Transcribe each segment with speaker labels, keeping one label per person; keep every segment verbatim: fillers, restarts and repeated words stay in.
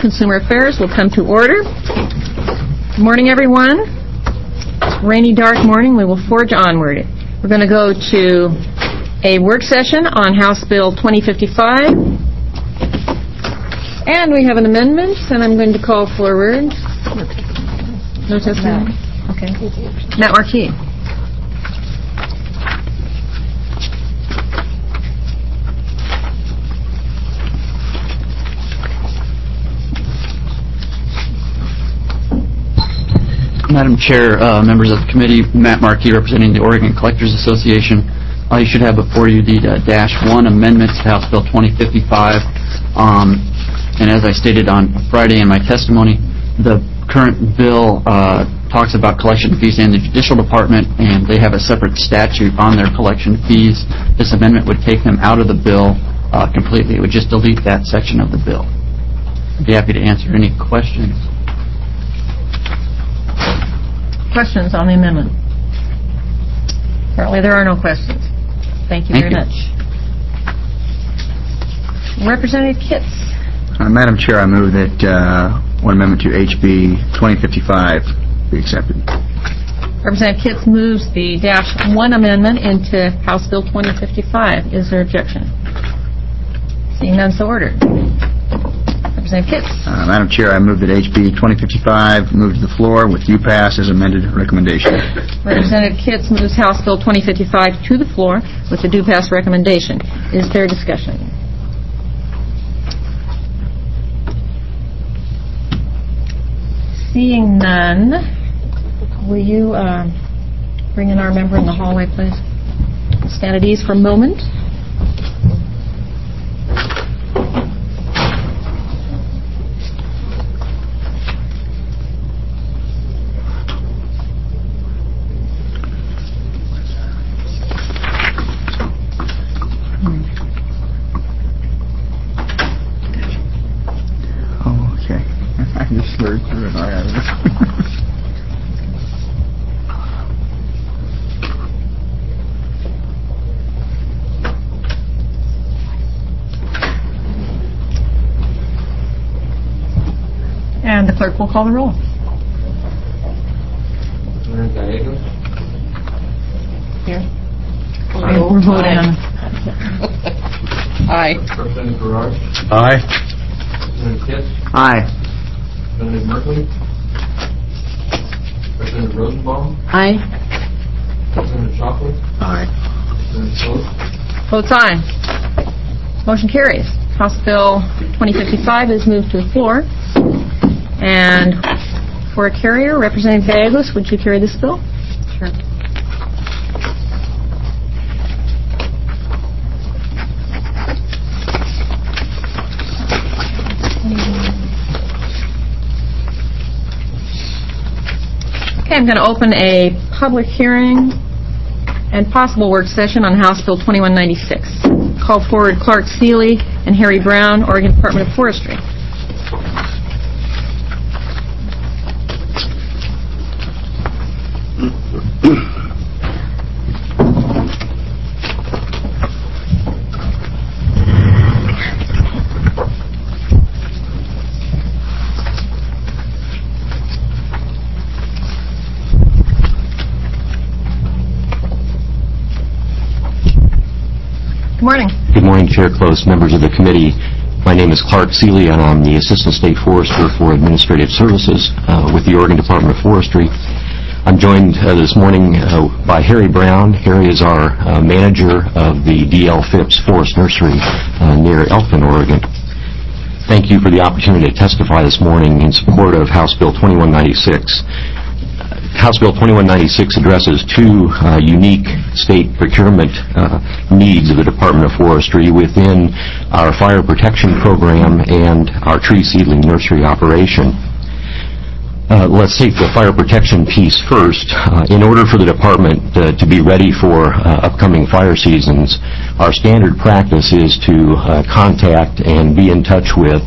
Speaker 1: Consumer Affairs will come to order. Good morning, everyone. Rainy, dark morning. We will forge onward. We're going to go to a work session on House Bill twenty fifty-five. And we have an amendment, and I'm going to call forward. No testimony? Okay. Matt Markey.
Speaker 2: Madam Chair, uh, members of the committee, Matt Markey representing the Oregon Collectors Association. Uh, you should have before you the uh, Dash one amendments to House Bill twenty fifty-five. Um, and as I stated on Friday in my testimony, the current bill uh, talks about collection fees in the Judicial Department, and they have a separate statute on their collection fees. This amendment would take them out of the bill uh, completely. It would just delete that section of the bill. I'd be happy to answer any questions.
Speaker 1: Questions on the amendment? Apparently there are no questions. Thank you
Speaker 2: Thank
Speaker 1: very
Speaker 2: you.
Speaker 1: much. Representative Kitts.
Speaker 3: Uh, Madam Chair, I move that uh, one amendment to H B twenty fifty-five be accepted.
Speaker 1: Representative Kitts moves the Dash one amendment into House Bill twenty fifty-five. Is there objection? Seeing none, so ordered. Representative Kitts.
Speaker 3: Uh, Madam Chair, I move that H B twenty fifty-five move to the floor with U PASS as amended recommendation.
Speaker 1: Representative Kitts moves House Bill twenty fifty-five to the floor with the due pass recommendation. Is there discussion? Seeing none, will you uh, bring in our member in the hallway, please? Stand at ease for a moment.
Speaker 3: I just slurred through it. All right.
Speaker 1: And the clerk will call the roll.
Speaker 4: Representative Gallegos?
Speaker 1: Here.
Speaker 4: Aye.
Speaker 1: We're voting on. Aye.
Speaker 4: Representative Garage?
Speaker 3: Aye.
Speaker 4: Representative Kitts?
Speaker 3: Aye.
Speaker 4: Representative Merkley? Representative Rosenbaum?
Speaker 1: Aye.
Speaker 4: Representative Shockley?
Speaker 3: Aye.
Speaker 4: Representative Post?
Speaker 1: Votes aye. Motion carries. House Bill twenty fifty-five is moved to the floor. And for a carrier, Representative Gallegos, would you carry this bill? Sure. Okay, I'm going to open a public hearing and possible work session on House Bill twenty-one ninety-six. Call forward Clark Seeley and Harry Brown, Oregon Department of Forestry. Good morning.
Speaker 5: Good morning, Chair Close, members of the committee. My name is Clark Seeley, and I'm the Assistant State Forester for Administrative Services uh, with the Oregon Department of Forestry. I'm joined uh, this morning uh, by Harry Brown. Harry is our uh, manager of the D L Phipps Forest Nursery uh, near Elkton, Oregon. Thank you for the opportunity to testify this morning in support of House Bill twenty-one ninety-six. House Bill twenty-one ninety-six addresses two uh, unique state procurement uh, needs of the Department of Forestry within our fire protection program and our tree seedling nursery operation. Uh, let's take the fire protection piece first. Uh, in order for the department uh, to be ready for uh, upcoming fire seasons, our standard practice is to uh, contact and be in touch with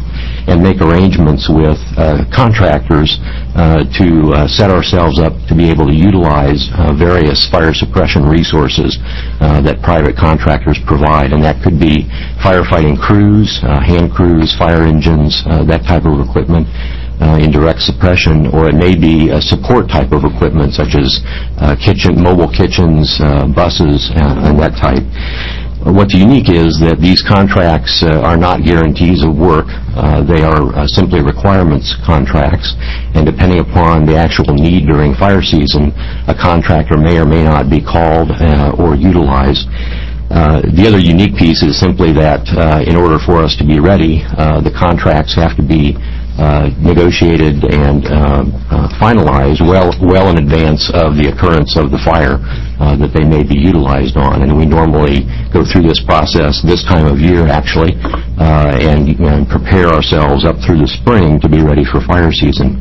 Speaker 5: and make arrangements with uh, contractors uh, to uh, set ourselves up to be able to utilize uh, various fire suppression resources uh, that private contractors provide, and that could be firefighting crews, uh, hand crews, fire engines, uh, that type of equipment uh, in direct suppression, or it may be a support type of equipment such as uh, kitchen, mobile kitchens, uh, buses, uh, and that type. What's unique is that these contracts uh, are not guarantees of work. Uh, they are uh, simply requirements contracts, and depending upon the actual need during fire season, a contractor may or may not be called uh, or utilized. Uh, the other unique piece is simply that uh, in order for us to be ready, uh, the contracts have to be uh, negotiated and uh, uh, finalized well well in advance of the occurrence of the fire uh, that they may be utilized on. And we normally go through this process this time of year, actually, uh, and, and prepare ourselves up through the spring to be ready for fire season.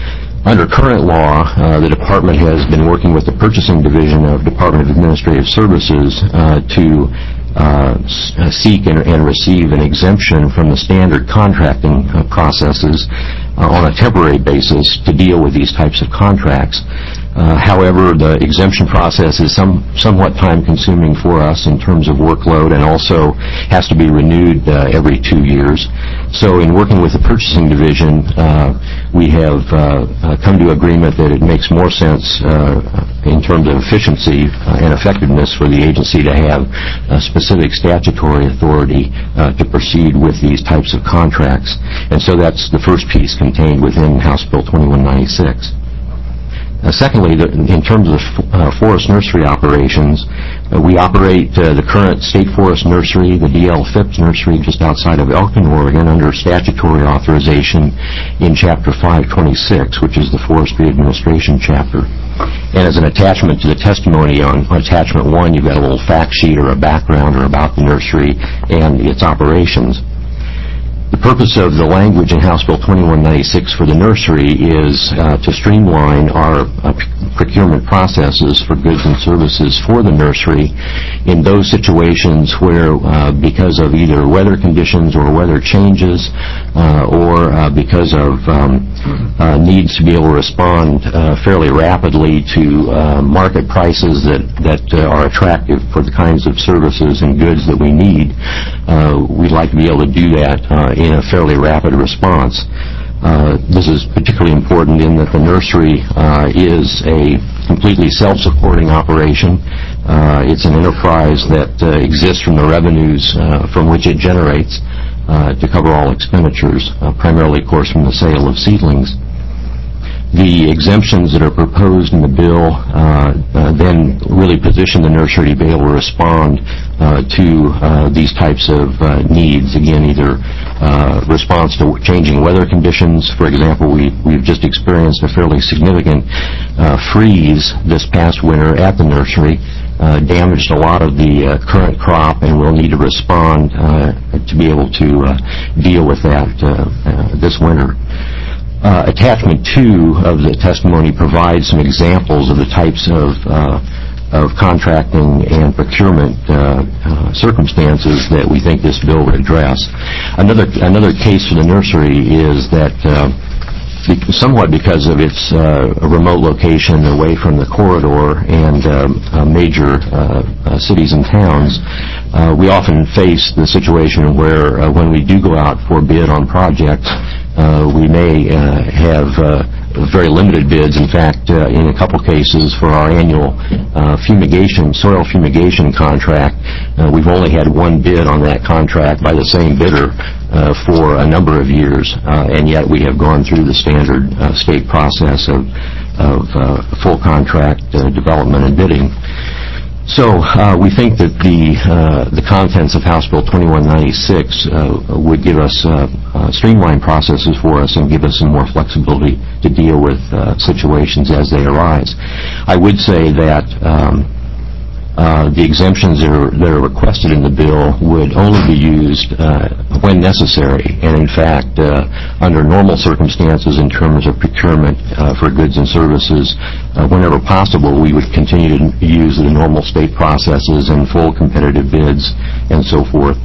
Speaker 5: Under current law, uh, the Department has been working with the Purchasing Division of Department of Administrative Services uh, to uh, s- uh, seek and, and receive an exemption from the standard contracting uh, processes uh, on a temporary basis to deal with these types of contracts. Uh, however, the exemption process is some, somewhat time-consuming for us in terms of workload, and also has to be renewed uh, every two years. So in working with the Purchasing Division, uh, we have uh, uh, come to agreement that it makes more sense uh, in terms of efficiency uh, and effectiveness for the agency to have a specific statutory authority uh, to proceed with these types of contracts. And so that's the first piece contained within House Bill twenty-one ninety-six. Uh, secondly, the, in terms of uh, forest nursery operations, uh, we operate uh, the current State Forest Nursery, the D L Phipps Nursery, just outside of Elkin, Oregon, under statutory authorization in Chapter five twenty-six, which is the Forestry Administration chapter. And as an attachment to the testimony on Attachment one, you've got a little fact sheet or a backgrounder about the nursery and its operations. The purpose of the language in House Bill twenty-one ninety-six for the nursery is uh, to streamline our uh, procurement processes for goods and services for the nursery in those situations where, uh, because of either weather conditions or weather changes, uh, or uh, because of um, uh, needs to be able to respond uh, fairly rapidly to uh, market prices that, that uh, are attractive for the kinds of services and goods that we need, uh, we'd like to be able to do that uh, in a fairly rapid response. Uh, this is particularly important in that the nursery uh, is a completely self-supporting operation. Uh, it's an enterprise that uh, exists from the revenues uh, from which it generates uh, to cover all expenditures, uh, primarily, of course, from the sale of seedlings. The exemptions that are proposed in the bill uh, uh, then really position the nursery to be able to respond uh, to uh, these types of uh, needs. Again, either uh, response to changing weather conditions. For example, we, we've just experienced a fairly significant uh, freeze this past winter at the nursery. Uh, damaged a lot of the uh, current crop, and we'll need to respond uh, to be able to uh, deal with that uh, uh, this winter. Uh, attachment two of the testimony provides some examples of the types of uh, of contracting and procurement uh, uh, circumstances that we think this bill would address. Another another case for the nursery is that uh, be- somewhat because of its uh, remote location away from the corridor and um, uh, major uh, uh, cities and towns, uh, we often face the situation where uh, when we do go out for bid on projects, Uh, we may uh, have uh, very limited bids. In fact, uh, in a couple cases for our annual uh, fumigation, soil fumigation contract, uh, we've only had one bid on that contract by the same bidder uh, for a number of years, uh, and yet we have gone through the standard uh, state process of, of uh, full contract uh, development and bidding. So uh, we think that the uh, the contents of House Bill twenty-one ninety-six uh, would give us uh, uh, streamlined processes for us and give us some more flexibility to deal with uh, situations as they arise. I would say that um, uh, the exemptions that are, that are requested in the bill would only be used uh, when necessary, and in fact, uh, under normal circumstances in terms of procurement uh, for goods and services, uh, whenever possible, we would continue to use the normal state processes and full competitive bids and so forth.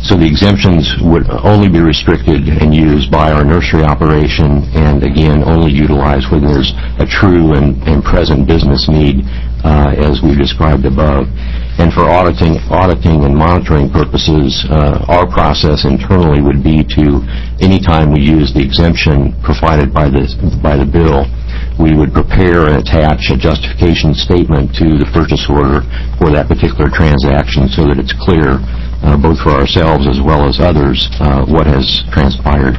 Speaker 5: So the exemptions would only be restricted and used by our nursery operation, and again, only utilized when there's a true and, and present business need, uh, as we've described above. And for auditing, auditing and monitoring purposes, uh, our process internally would be to, anytime we use the exemption provided by the, by the bill, we would prepare and attach a justification statement to the purchase order for that particular transaction so that it's clear, uh, both for ourselves as well as others, uh, what has transpired.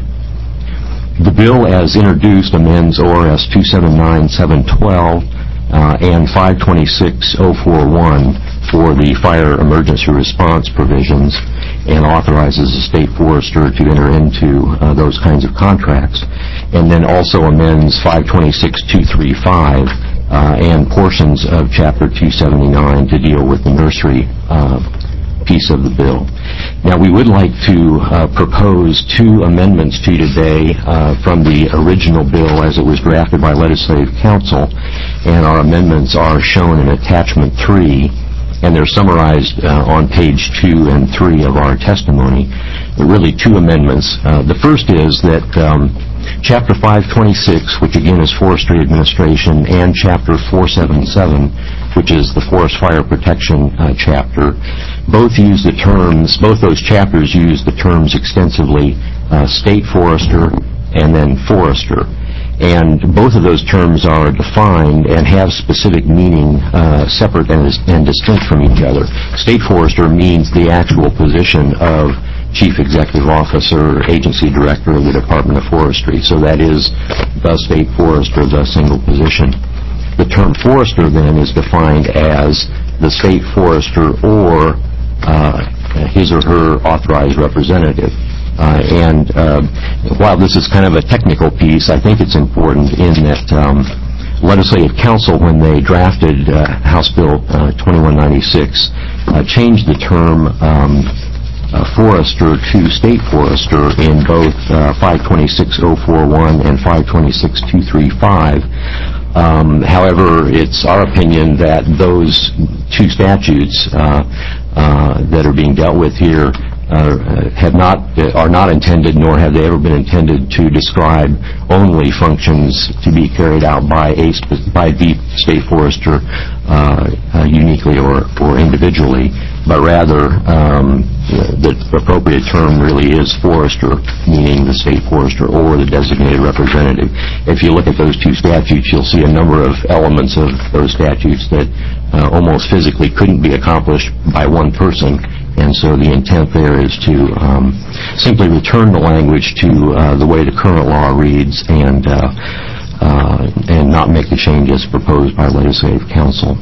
Speaker 5: The bill as introduced amends O R S two seventy-nine seven twelve uh, and five twenty-six oh forty-one for the fire emergency response provisions and authorizes the state forester to enter into uh, those kinds of contracts. And then also amends five twenty-six two thirty-five uh, and portions of Chapter two seventy-nine to deal with the nursery uh, piece of the bill. Now, we would like to uh, propose two amendments to you today uh, from the original bill as it was drafted by Legislative Council, and our amendments are shown in Attachment three, and they're summarized uh, on page two and three of our testimony. There are really two amendments. Uh, the first is that um, Chapter five twenty-six, which again is Forestry Administration, and Chapter four seventy-seven, which is the Forest Fire Protection uh, chapter, both use the terms, both those chapters use the terms extensively, uh, state forester and then forester. And both of those terms are defined and have specific meaning uh, separate and, and distinct from each other. State forester means the actual position of Chief Executive Officer, Agency Director of the Department of Forestry. So that is the state forester, the single position. The term forester then is defined as the state forester or uh, his or her authorized representative. Uh, and uh, while this is kind of a technical piece, I think it's important in that um, Legislative Council, when they drafted uh, House Bill uh, twenty-one ninety-six, uh, changed the term um, uh, forester to state forester in both uh, five twenty-six oh forty-one and five twenty-six two thirty-five. Um, however, it's our opinion that those two statutes uh, uh, that are being dealt with here Uh, have not, are not intended, nor have they ever been intended to describe only functions to be carried out by a by the state forester uh, uh, uniquely or, or individually, but rather um, the appropriate term really is forester, meaning the state forester or the designated representative. If you look at those two statutes, you'll see a number of elements of those statutes that uh, almost physically couldn't be accomplished by one person. And so the intent there is to um, simply return the language to uh, the way the current law reads and uh, uh, and not make the changes proposed by Legislative Council.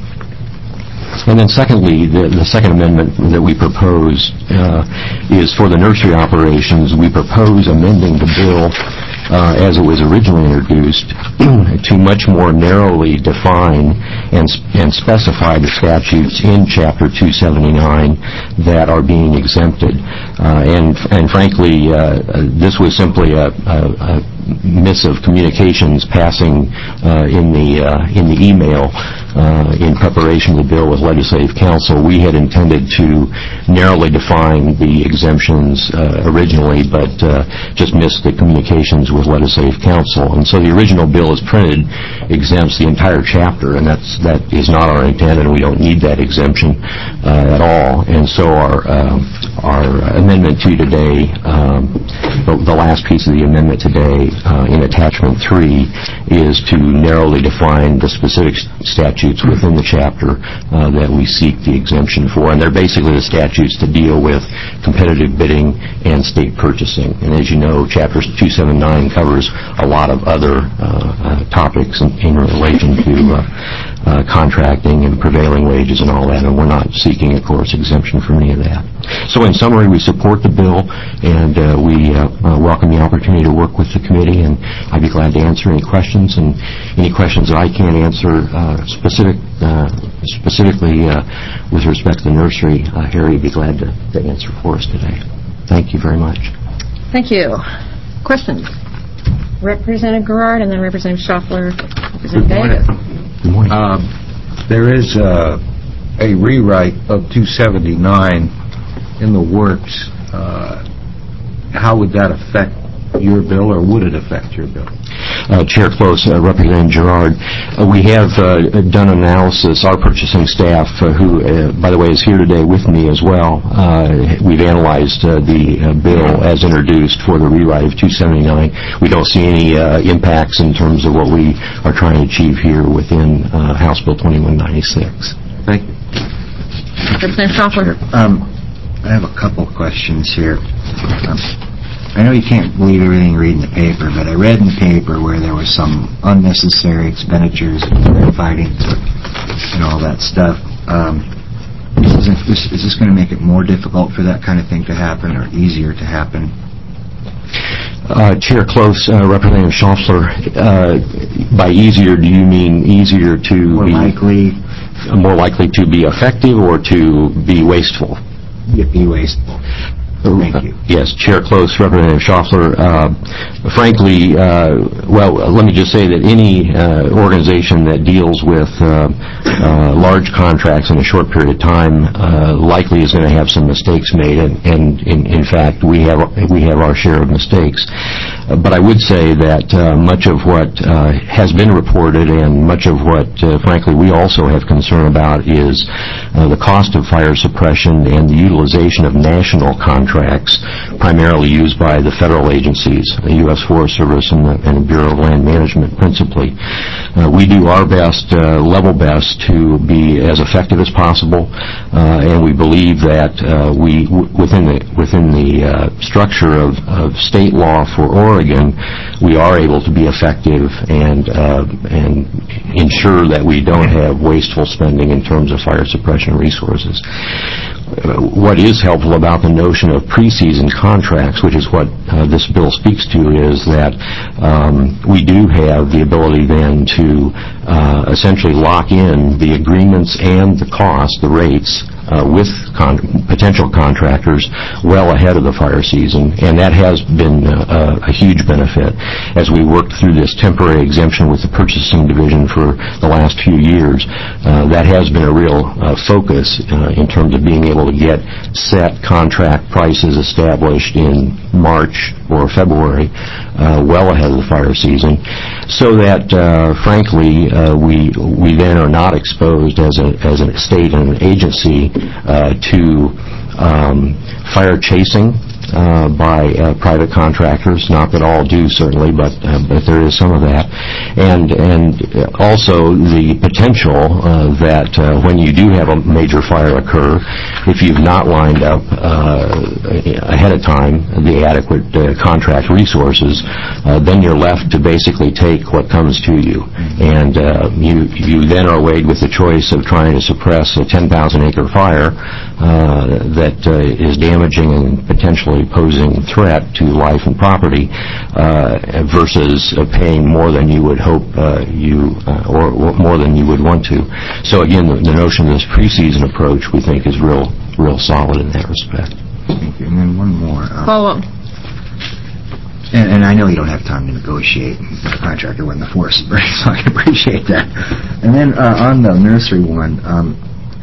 Speaker 5: And then secondly, the, the second amendment that we propose uh, is for the nursery operations. We propose amending the bill uh, as it was originally introduced to much more narrowly define and, and specify the statutes in Chapter two seventy-nine that are being exempted. Uh, and, and frankly, uh, this was simply a, a, a miss of communications passing uh, in the uh, in the email uh, in preparation of the bill with Legislative Council. We had intended to narrowly define the exemptions uh, originally, but uh, just missed the communications with Legislative Council. And so the original bill as printed exempts the entire chapter, and that's that is not our intent, and we don't need that exemption uh, at all. And so our uh, our amendment to today, um, the, the last piece of the amendment today, Uh, in Attachment three, is to narrowly define the specific statutes within the chapter uh, that we seek the exemption for. And they're basically the statutes to deal with competitive bidding and state purchasing. And as you know, Chapter two seventy-nine covers a lot of other uh, uh, topics in, in relation to uh, uh, contracting and prevailing wages and all that, and we're not seeking, of course, exemption from any of that. So in summary, we support the bill, and uh, we uh, uh, welcome the opportunity to work with the committee, and I'd be glad to answer any questions, and any questions that I can't answer uh, specific, uh, specifically uh, with respect to the nursery, uh, Harry would be glad to, to answer for us today. Thank you very much.
Speaker 1: Thank you. Questions? Representative Garrard and then Representative Schaffler. Representative Davis.
Speaker 5: Good morning.
Speaker 6: Uh, there is uh, a rewrite of two seventy-nine in the works. uh, how would that affect your bill, or would it affect your bill?
Speaker 5: Uh, Chair Close, uh, Representative Gerard, uh, we have uh, done analysis. Our purchasing staff, uh, who, uh, by the way, is here today with me as well, uh, we've analyzed uh, the uh, bill as introduced for the rewrite of two seventy-nine. We don't see any uh, impacts in terms of what we are trying to achieve here within uh, House Bill twenty-one ninety-six.
Speaker 3: Thank you.
Speaker 1: Representative Schaffler.
Speaker 3: Um, I have a couple questions here. Um, I know you can't believe everything you read in the paper, but I read in the paper where there was some unnecessary expenditures and fighting and all that stuff. Um, is this, is this going to make it more difficult for that kind of thing to happen, or easier to happen?
Speaker 5: Uh, Chair Close, uh, Representative Schaffler, uh, by easier, do you mean easier to
Speaker 3: More
Speaker 5: be
Speaker 3: likely,
Speaker 5: more likely to be effective or to be wasteful?
Speaker 3: be wasteful. Thank you.
Speaker 5: Yes, Chair Close, Representative Schaffler. Uh, frankly, uh, well, let me just say that any uh, organization that deals with uh, uh, large contracts in a short period of time uh, likely is going to have some mistakes made, and, and in, in fact, we have we have our share of mistakes. Uh, but I would say that uh, much of what uh, has been reported and much of what, uh, frankly, we also have concern about is uh, the cost of fire suppression and the utilization of national contracts. Contracts primarily used by the federal agencies, the U S Forest Service and the, and the Bureau of Land Management principally. Uh, we do our best, uh, level best, to be as effective as possible, uh, and we believe that uh, we, w within the within the uh, structure of, of state law for Oregon, we are able to be effective and uh, and ensure that we don't have wasteful spending in terms of fire suppression resources. What is helpful about the notion of pre-season contracts, which is what uh, this bill speaks to, is that um, we do have the ability then to uh, essentially lock in the agreements and the cost, the rates, uh, with con potential contractors well ahead of the fire season, and that has been uh, a huge benefit. As we worked through this temporary exemption with the purchasing division for the last few years, uh, that has been a real uh, focus uh, in terms of being able to get set contract prices established in March or February, uh, well ahead of the fire season, so that uh, frankly uh, we we then are not exposed as a as a state and an agency uh, to um, fire chasing uh, by uh, private contractors. Not that all do, certainly, but uh, but there is some of that, and and also the potential uh, that uh, when you do have a major fire occur, if you've not lined up uh, ahead of time the adequate uh, contract resources, uh, then you're left to basically take what comes to you, and uh, you you then are weighed with the choice of trying to suppress a ten thousand acre fire uh, that uh, is damaging and potentially posing threat to life and property, uh, versus uh, paying more than you would hope uh, you uh, or, or more than you would want to. So again, the, the notion of this pre-season approach we think is real real solid in that respect.
Speaker 3: Thank you. And then one more. Um,
Speaker 1: Follow up.
Speaker 3: And, and I know you don't have time to negotiate with a contractor when the force is breaking, so I can appreciate that. And then uh, on the nursery one, um,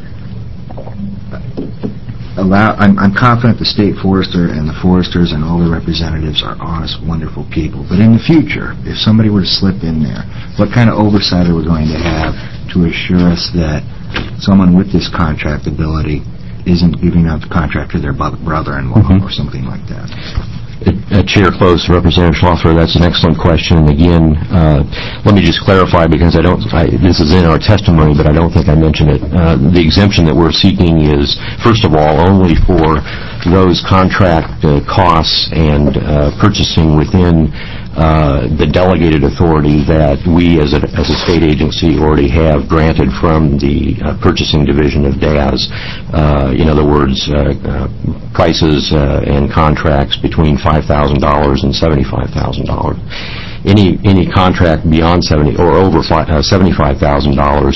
Speaker 3: allow, I'm, I'm confident the state forester and the foresters and all the representatives are honest, wonderful people. But in the future, if somebody were to slip in there, what kind of oversight are we going to have to assure us that someone with this contract ability isn't giving out the contract to their brother-in-law mm-hmm. or something like that?
Speaker 5: Uh, Chair Close, Representative Schlosser, that's an excellent question. And again, uh, let me just clarify, because I don't, I, this is in our testimony, but I don't think I mentioned it. Uh, the exemption that we're seeking is, first of all, only for those contract uh, costs and uh, purchasing within uh, the delegated authority that we as a, as a state agency already have granted from the uh, purchasing division of D A S. Uh, in other words, uh, uh, prices uh, and contracts between five thousand dollars and seventy-five thousand dollars. Any any contract beyond seventy or over uh, seventy-five thousand dollars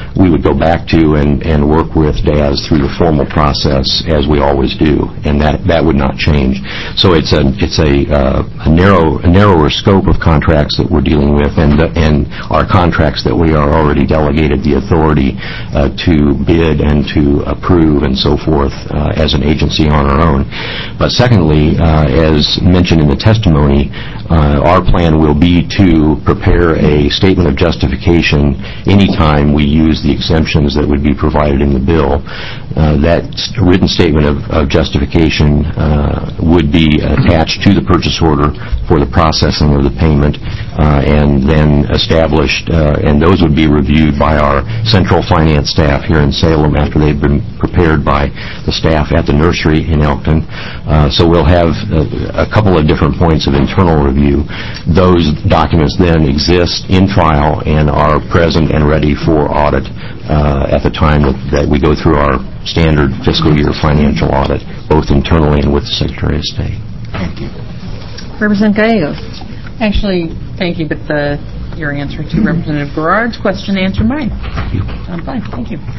Speaker 5: we would go back to and, and work with D A S through the formal process as we always do, and that, that would not change. So it's a it's a, uh, a narrow a narrower scope of contracts that we're dealing with, and the, and our contracts that we are already delegated the authority uh, to bid and to approve and so forth uh, as an agency on our own. But secondly, uh, as mentioned in the testimony, uh, our plan will be to prepare a statement of justification anytime we use the exemptions that would be provided in the bill. Uh, that written statement of, of justification uh, would be attached to the purchase order for the processing of the payment, uh, and then established, uh, and those would be reviewed by our central finance staff here in Salem after they've been prepared by the staff at the nursery in Elkton. Uh, so we'll have a, a couple of different points of internal review. Those documents then exist in file and are present and ready for audit uh, at the time that, that we go through our standard fiscal year financial audit, both internally and with the Secretary of State.
Speaker 3: Thank you.
Speaker 1: Representative Gallegos. Actually, thank you, but the, your answer to Representative Garrard's question answered mine.
Speaker 5: Thank you.
Speaker 1: I'm fine. Thank you.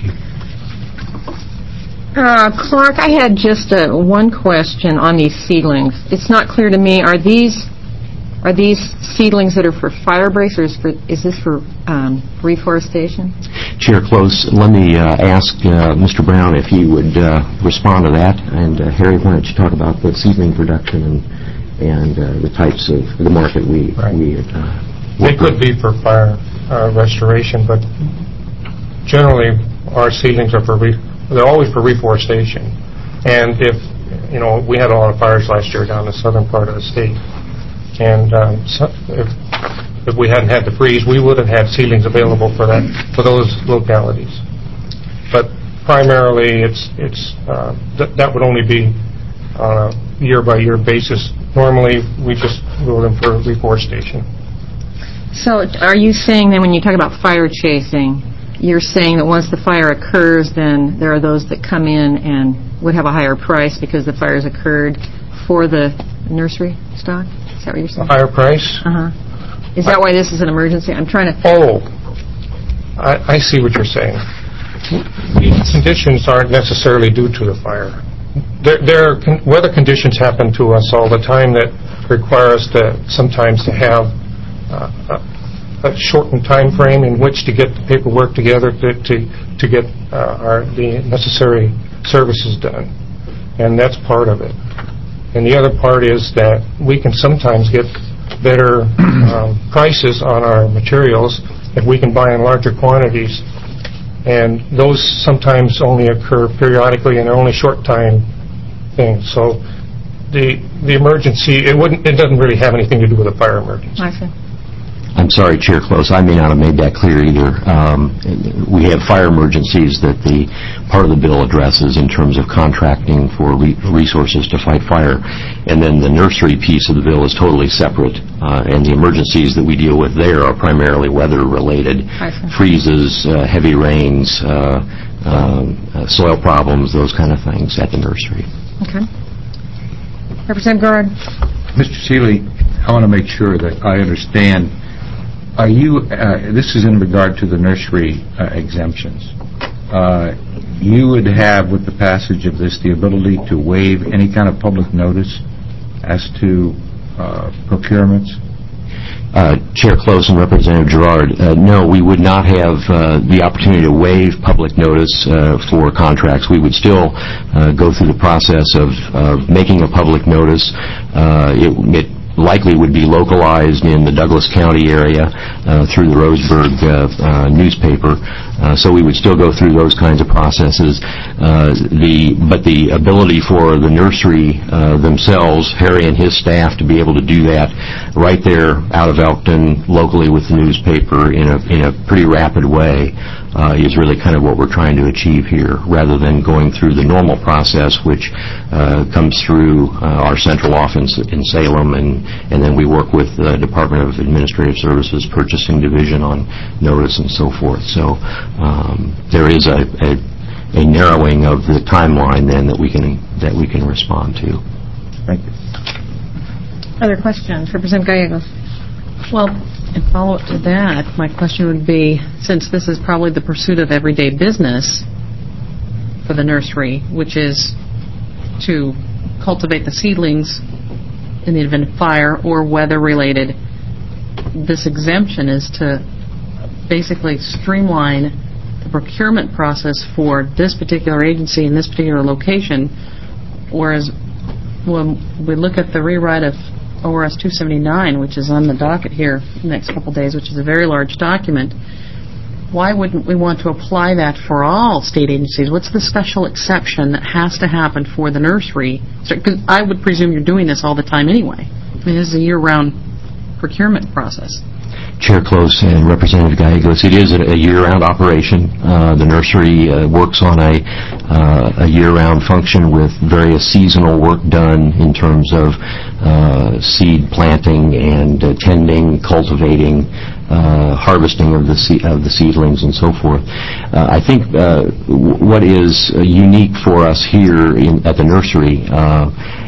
Speaker 1: Uh, Clark, I had just uh, one question on these seedlings. It's not clear to me. Are these are these seedlings that are for fire breaks, or is, for, is this for um, reforestation?
Speaker 5: Chair Close, let me uh, ask uh, Mister Brown if he would uh, respond to that. And uh, Harry, why don't you talk about the seedling production and and uh, the types of the market we
Speaker 7: right.
Speaker 5: we. Uh,
Speaker 7: They could be for fire uh, restoration, but generally our seedlings are for re- they're always for reforestation. And if you know, we had a lot of fires last year down the southern part of the state, and um, so if if we hadn't had the freeze, we would have had seedlings available for that for those localities. But primarily, it's it's uh, th- that would only be on a year by year basis. Normally, we just go them for reforestation.
Speaker 1: So are you saying then when you talk about fire chasing, you're saying that once the fire occurs, then there are those that come in and would have a higher price because the fire's occurred for the nursery stock? Is that what you're saying?
Speaker 7: A higher price?
Speaker 1: Uh-huh. Is that why this is an emergency? I'm trying to...
Speaker 7: Oh, I, I see what you're saying. These conditions aren't necessarily due to the fire. There, there are con- weather conditions happen to us all the time that require us to sometimes to have uh, a, a shortened time frame in which to get the paperwork together to to, to get uh, our the necessary services done, and that's part of it. And the other part is that we can sometimes get better um, prices on our materials if we can buy in larger quantities. And those sometimes only occur periodically and are only short time things. So the the emergency, it wouldn't, it doesn't really have anything to do with a fire emergency.
Speaker 1: I see.
Speaker 5: I'm sorry, Chair Close, I may not have made that clear either. Um, we have fire emergencies that the part of the bill addresses in terms of contracting for re- resources to fight fire, and then the nursery piece of the bill is totally separate, uh, and the emergencies that we deal with there are primarily weather-related, freezes, uh, heavy rains, uh, um, uh, soil problems, those kind of things at the nursery.
Speaker 1: Okay. Representative Garrard.
Speaker 6: Mister Seeley, I want to make sure that I understand. Are you, uh, this is in regard to the nursery uh, exemptions. Uh, you would have, with the passage of this, the ability to waive any kind of public notice as to uh, procurements?
Speaker 5: Uh, Chair Close and Representative Gerard, uh, no, we would not have uh, the opportunity to waive public notice uh, for contracts. We would still uh, go through the process of, of making a public notice. Uh, it, it likely would be localized in the Douglas County area uh, through the Roseburg uh, uh, newspaper. Uh, so we would still go through those kinds of processes. Uh, the but the ability for the nursery uh, themselves, Harry and his staff, to be able to do that right there out of Elkton, locally with the newspaper in a in a pretty rapid way, uh, is really kind of what we're trying to achieve here, rather than going through the normal process, which uh, comes through uh, our central office in Salem, and and then we work with the Department of Administrative Services Purchasing Division on notice and so forth. So um, there is a, a, a narrowing of the timeline then that we can that we can respond to.
Speaker 6: Thank you.
Speaker 1: Other questions? Representative Gallegos.
Speaker 8: Well,
Speaker 1: And follow-up to that, my question would be, since this is probably the pursuit of everyday business for the nursery, which is to cultivate the seedlings in the event of fire or weather-related, this exemption is to basically streamline the procurement process for this particular agency in this particular location, whereas when we look at the rewrite of O R S two seventy-nine, which is on the docket here the next couple of days, which is a very large document, why wouldn't we want to apply that for all state agencies? What's the special exception that has to happen for the nursery? Because I would presume you're doing this all the time anyway. I mean, this is a year-round procurement process.
Speaker 5: Chair Close and Representative Gallegos, it is a year-round operation. Uh, the nursery uh, works on a, uh, a year-round function with various seasonal work done in terms of uh, seed planting and uh, tending, cultivating, uh, harvesting of the se- of the seedlings and so forth. Uh, I think uh, w- what is uh, unique for us here in, at the nursery uh,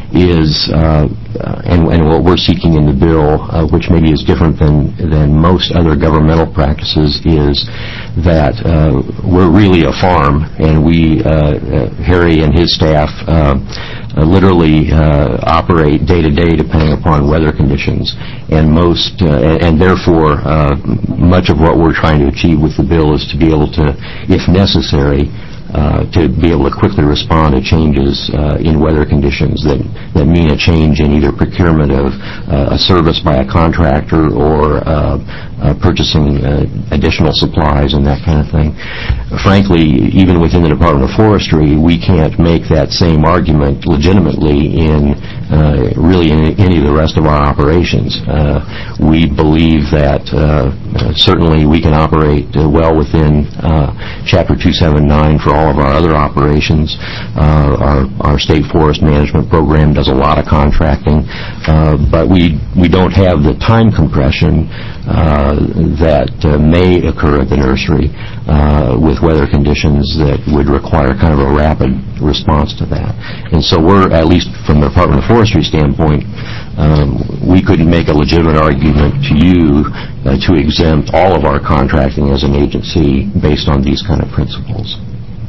Speaker 5: is, uh, and, and what we're seeking in the bill, uh, which maybe is different than, than most other governmental practices, is that uh, we're really a farm, and we, uh, uh, Harry and his staff, uh, uh, literally uh, operate day to day depending upon weather conditions, and most, uh, and, and therefore, uh, much of what we're trying to achieve with the bill is to be able to, if necessary, Uh, to be able to quickly respond to changes uh, in weather conditions that, that mean a change in either procurement of uh, a service by a contractor or uh, uh, purchasing uh, additional supplies and that kind of thing. Frankly, even within the Department of Forestry, we can't make that same argument legitimately in uh, really in any of the rest of our operations. Uh, we believe that uh, certainly we can operate uh, well within uh, Chapter two seventy-nine for all of our other operations. Uh, our, our state forest management program does a lot of contracting, uh, but we we don't have the time compression uh, that uh, may occur at the nursery uh, with weather conditions that would require kind of a rapid response to that. And so we're, at least from the Department of Forestry standpoint, um, we couldn't make a legitimate argument to you uh, to exempt all of our contracting as an agency based on these kind of principles.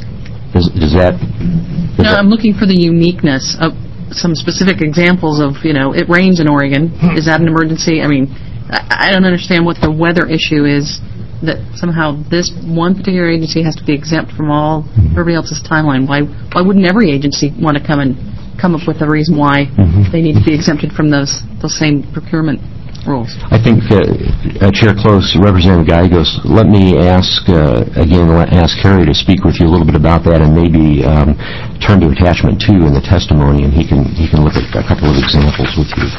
Speaker 5: Does, does that... Does
Speaker 1: No,
Speaker 5: that
Speaker 1: I'm looking for the uniqueness of some specific examples of, you know, it rains in Oregon. Is that an emergency? I mean, I, I don't understand what the weather issue is that somehow this one particular agency has to be exempt from all everybody else's timeline. Why why wouldn't every agency want to come and come up with a reason why mm-hmm. they need to be exempted from those those same procurement rules?
Speaker 5: I think, uh, uh, Chair Close, Representative Gallegos, let me ask, uh, again, let, ask Harry to speak with you a little bit about that and maybe um, turn to attachment two in the testimony, and he can he can look at a couple of examples with you.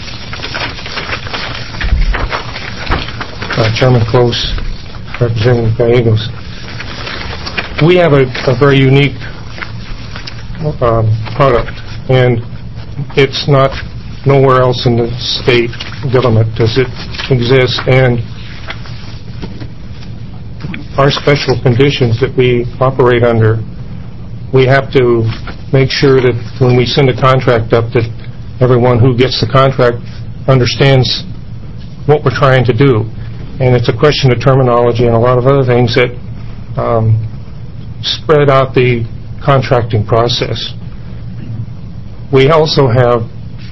Speaker 7: Uh, Chairman Close, Representative Gallegos. We have a, a very unique um, product, and it's not nowhere else in the state government does it exist, and our special conditions that we operate under, we have to make sure that when we send a contract up that everyone who gets the contract understands what we're trying to do. And it's a question of terminology and a lot of other things that um, spread out the contracting process. We also have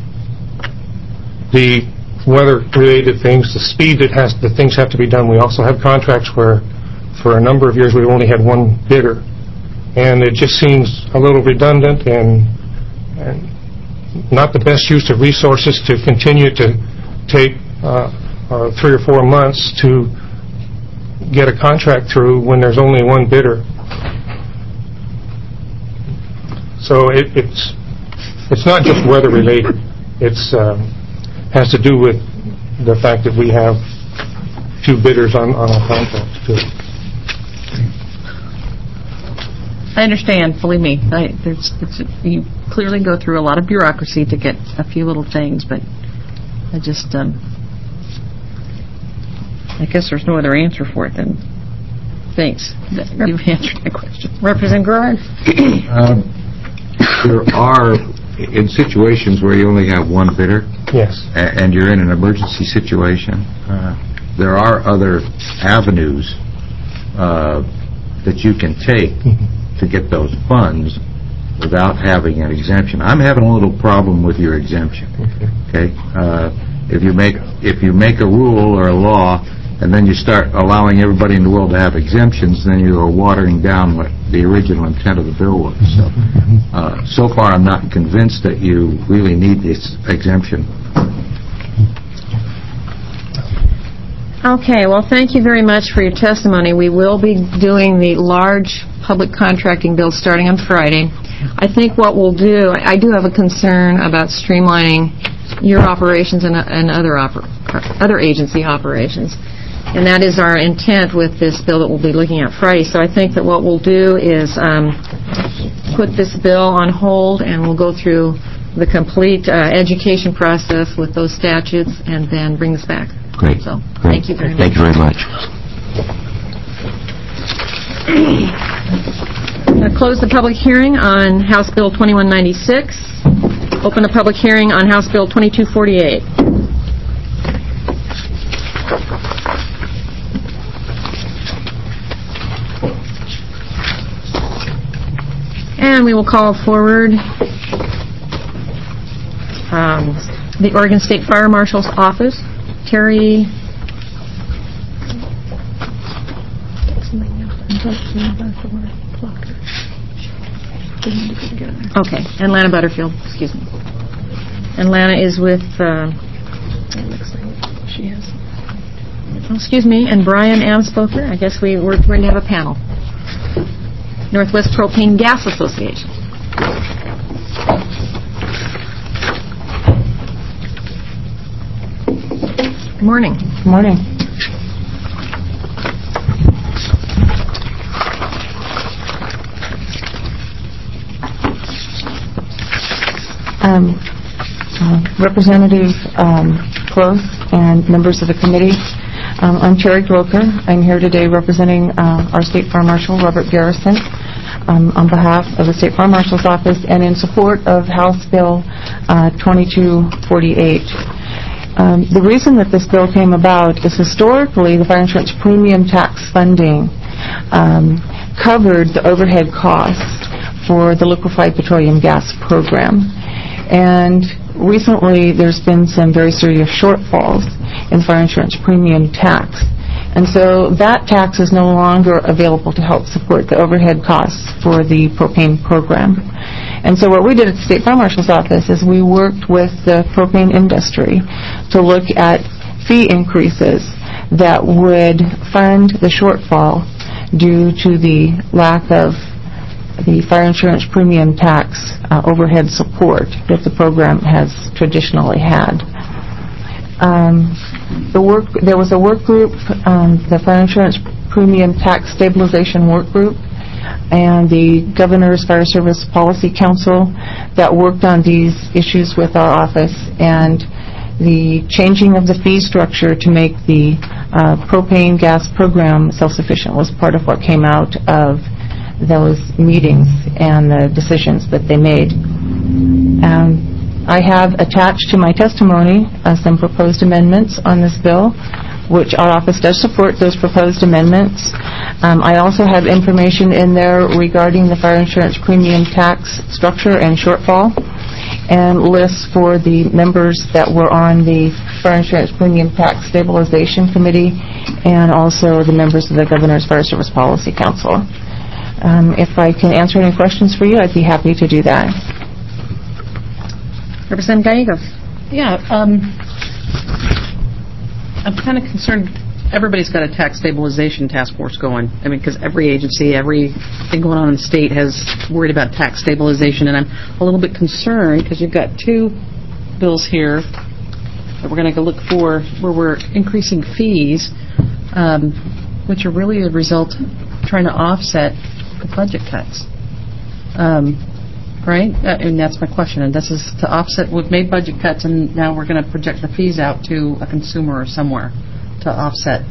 Speaker 7: the weather-related things, the speed that has the things have to be done. We also have contracts where, for a number of years, we only had one bidder, and it just seems a little redundant and, and not the best use of resources to continue to take uh, uh, three or four months to get a contract through when there's only one bidder. So it, it's it's not just weather-related. It's um, has to do with the fact that we have two bidders on, on our contracts, too.
Speaker 1: I understand, believe me. I, there's, it's, you clearly go through a lot of bureaucracy to get a few little things, but I just, um, I guess there's no other answer for it than thanks. You've answered my question. Representative Gerard?
Speaker 6: Um, there are, in situations where you only have one bidder,
Speaker 7: yes,
Speaker 6: and you're in an emergency situation, uh, there are other avenues uh, that you can take to get those funds without having an exemption. I'm having a little problem with your exemption. Okay, uh, if you make if you make a rule or a law, and then you start allowing everybody in the world to have exemptions, then you are watering down what the original intent of the bill was. So, uh, so far, I'm not convinced that you really need this exemption.
Speaker 1: Okay, well, thank you very much for your testimony. We will be doing the large public contracting bill starting on Friday. I think what we'll do, I do have a concern about streamlining your operations and, and other oper, other agency operations, and that is our intent with this bill that we'll be looking at Friday. So I think that what we'll do is um, put this bill on hold, and we'll go through the complete uh, education process with those statutes, and then bring this back.
Speaker 5: Great.
Speaker 1: So,
Speaker 5: Great.
Speaker 1: thank you very much.
Speaker 5: Thank you very much.
Speaker 1: I'm going to close the public hearing on House Bill twenty-one ninety-six. Open the public hearing on House Bill twenty-two forty-eight. And we will call forward um, the Oregon State Fire Marshal's Office. Terry. Okay, and Lana Butterfield, excuse me. And Lana is with, uh, it looks like she has, oh, excuse me, and Brian Amspoker. I guess we, we're going to have a panel. Northwest Propane Gas Association. Good morning.
Speaker 8: Good morning. Um, uh, Representative um, Close and members of the committee, um, I'm Terry Groker. I'm here today representing uh, our State Fire Marshal, Robert Garrison, um, on behalf of the State Fire Marshal's Office and in support of House Bill uh, twenty-two forty-eight. Um, the reason that this bill came about is historically the fire insurance premium tax funding um, covered the overhead costs for the liquefied petroleum gas program. And recently there's been some very serious shortfalls in fire insurance premium tax. And so that tax is no longer available to help support the overhead costs for the propane program. And so what we did at the State Fire Marshal's Office is we worked with the propane industry to look at fee increases that would fund the shortfall due to the lack of the fire insurance premium tax uh, overhead support that the program has traditionally had. Um, the work, there was a work group, um, the Fire Insurance Premium Tax Stabilization Work Group, and the Governor's Fire Service Policy Council that worked on these issues with our office, and the changing of the fee structure to make the uh, propane gas program self-sufficient was part of what came out of those meetings and the decisions that they made. Um, I have attached to my testimony uh, some proposed amendments on this bill, which our office does support those proposed amendments. Um, I also have information in there regarding the fire insurance premium tax structure and shortfall, and lists for the members that were on the Fire Insurance Premium Tax Stabilization Committee, and also the members of the Governor's Fire Service Policy Council. Um, if I can answer any questions for you, I'd be happy to do that.
Speaker 1: Representative Gallegos.
Speaker 9: Yeah, um, I'm kind of concerned. Everybody's got a tax stabilization task force going. I mean, because every agency, everything going on in the state has worried about tax stabilization, and I'm a little bit concerned because you've got two bills here that we're going to go look for where we're increasing fees, um, which are really a result of trying to offset the budget cuts. Um, right? Uh, and that's my question. And this is to offset, we've made budget cuts, and now we're going to project the fees out to a consumer or somewhere to offset.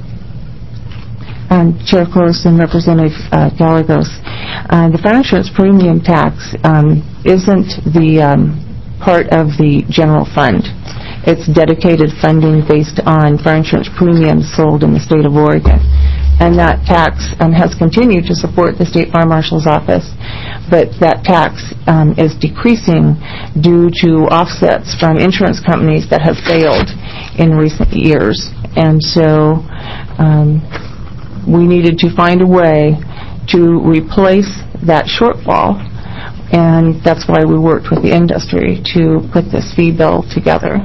Speaker 8: Um, Chair Close and Representative uh, Gallegos, uh, the fire insurance premium tax um, isn't the um, part of the general fund. It's dedicated funding based on fire insurance premiums sold in the state of Oregon. And that tax um, has continued to support the State Fire Marshal's office, but that tax um, is decreasing due to offsets from insurance companies that have failed in recent years. And so um, we needed to find a way to replace that shortfall, and that's why we worked with the industry to put this fee bill together.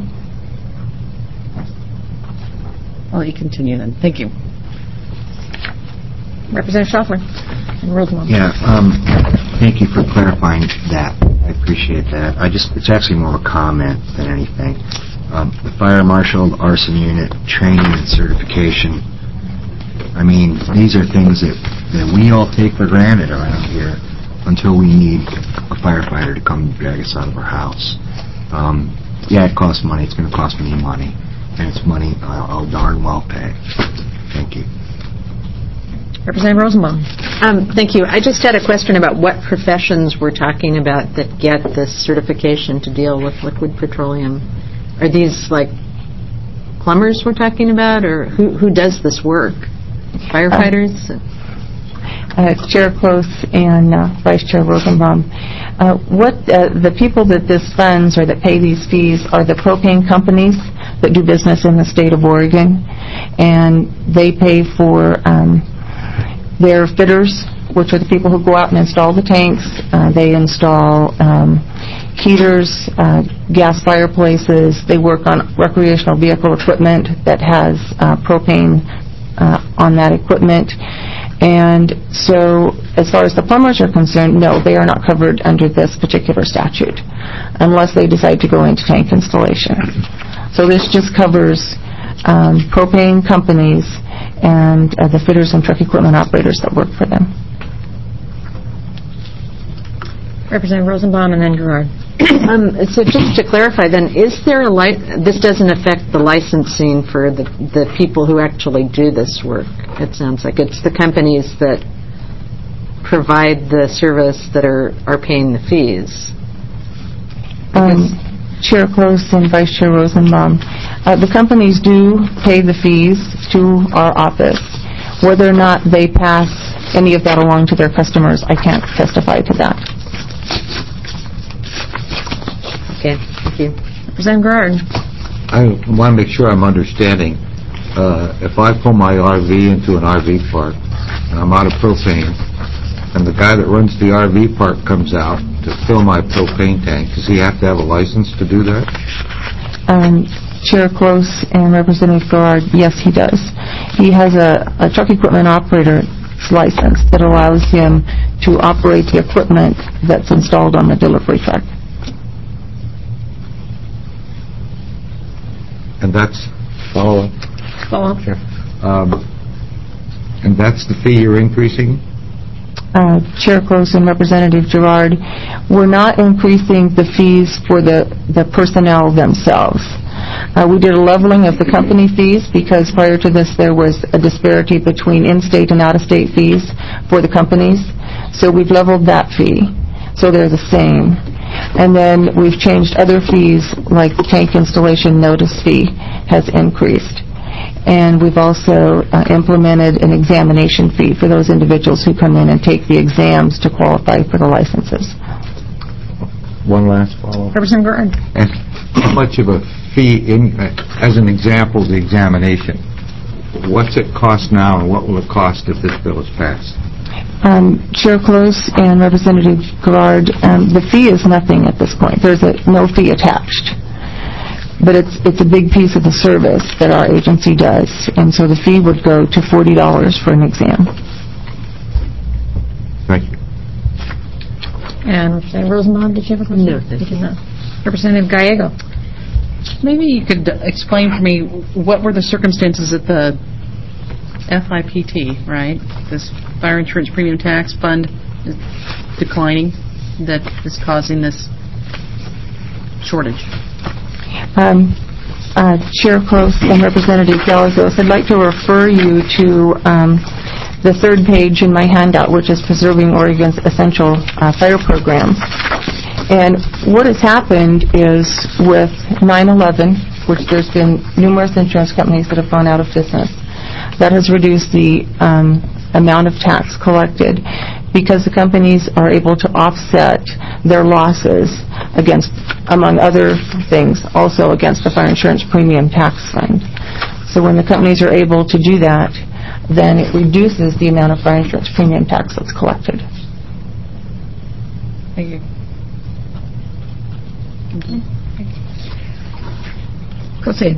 Speaker 9: I'll let you continue then. Thank you.
Speaker 1: Representative Schaffler. Rosenbaum.
Speaker 3: Yeah, um, thank you for clarifying that. I appreciate that. I just, it's actually more of a comment than anything. Um, the fire marshal, the arson unit, training and certification. I mean, these are things that, that we all take for granted around here until we need a firefighter to come drag us out of our house. Um, yeah, it costs money. It's going to cost me money. And it's money I'll, I'll darn well pay. Thank you.
Speaker 1: Representative Rosenbaum.
Speaker 10: Um, thank you. I just had a question about what professions we're talking about that get this certification to deal with liquid petroleum. Are these like plumbers we're talking about, or who who does this work? Firefighters?
Speaker 8: Uh, uh, Chair Close and uh, Vice Chair Rosenbaum. Uh, what uh, the people that this funds or that pay these fees are the propane companies that do business in the state of Oregon, and they pay for um, their fitters, which are the people who go out and install the tanks. Uh, they install um, heaters, uh, gas fireplaces. They work on recreational vehicle equipment that has uh, propane uh, on that equipment. And so as far as the plumbers are concerned, no, they are not covered under this particular statute unless they decide to go into tank installation. So this just covers um, propane companies and uh, the fitters and truck equipment operators that work for them.
Speaker 1: Representative Rosenbaum and then Gerard.
Speaker 10: Um, so just to clarify then, is there a li- this doesn't affect the licensing for the, the people who actually do this work? It sounds like it's the companies that provide the service that are, are paying the fees.
Speaker 8: Um, Chair Close and Vice Chair Rosenbaum, uh, the companies do pay the fees to our office. Whether or not they pass any of that along to their customers, I can't testify to that.
Speaker 10: Okay, thank you.
Speaker 1: Representative Gerard.
Speaker 6: I want to make sure I'm understanding. Uh, if I pull my R V into an R V park and I'm out of propane, and the guy that runs the R V park comes out to fill my propane tank, does he have to have a license to do that?
Speaker 8: Um, Chair Close and Representative Gerard, yes, he does. He has a, a truck equipment operator's license that allows him to operate the equipment that's installed on the delivery truck.
Speaker 6: And that's follow up.
Speaker 1: Follow up.
Speaker 6: Sure. Um, and that's the fee you're increasing?
Speaker 8: Uh, Chair Close and Representative Gerard, we're not increasing the fees for the, the personnel themselves. Uh, we did a leveling of the company fees because prior to this there was a disparity between in-state and out-of-state fees for the companies. So we've leveled that fee, so they're the same. And then we've changed other fees, like the tank installation notice fee has increased. And we've also uh, implemented an examination fee for those individuals who come in and take the exams to qualify for the licenses.
Speaker 6: One last follow-up.
Speaker 1: Representative Gerard.
Speaker 6: And how much of a fee, in, uh, as an example, the examination, what's it cost now and what will it cost if this bill is passed?
Speaker 8: Um, Chair Close and Representative Gerard, um, the fee is nothing at this point. There's a, no fee attached. But it's it's a big piece of the service that our agency does, and so the fee would go to forty dollars for an exam.
Speaker 6: Thank you.
Speaker 1: And Representative Rosenbaum, did you have a question?
Speaker 10: No, thank you.
Speaker 1: Not. Representative Gallego.
Speaker 9: Maybe you could explain for me what were the circumstances at the F I P T, right? This Fire Insurance Premium Tax Fund is declining, that is causing this shortage.
Speaker 8: Um, uh, Chair Close and Representative Gallegos, I'd like to refer you to um, the third page in my handout, which is Preserving Oregon's Essential uh, Fire Programs. And what has happened is with nine eleven which there's been numerous insurance companies that have gone out of business. That has reduced the um, amount of tax collected because the companies are able to offset their losses against, among other things, also against the fire insurance premium tax fund. So when the companies are able to do that, then it reduces the amount of fire insurance premium tax that's collected.
Speaker 1: Thank you. Proceed.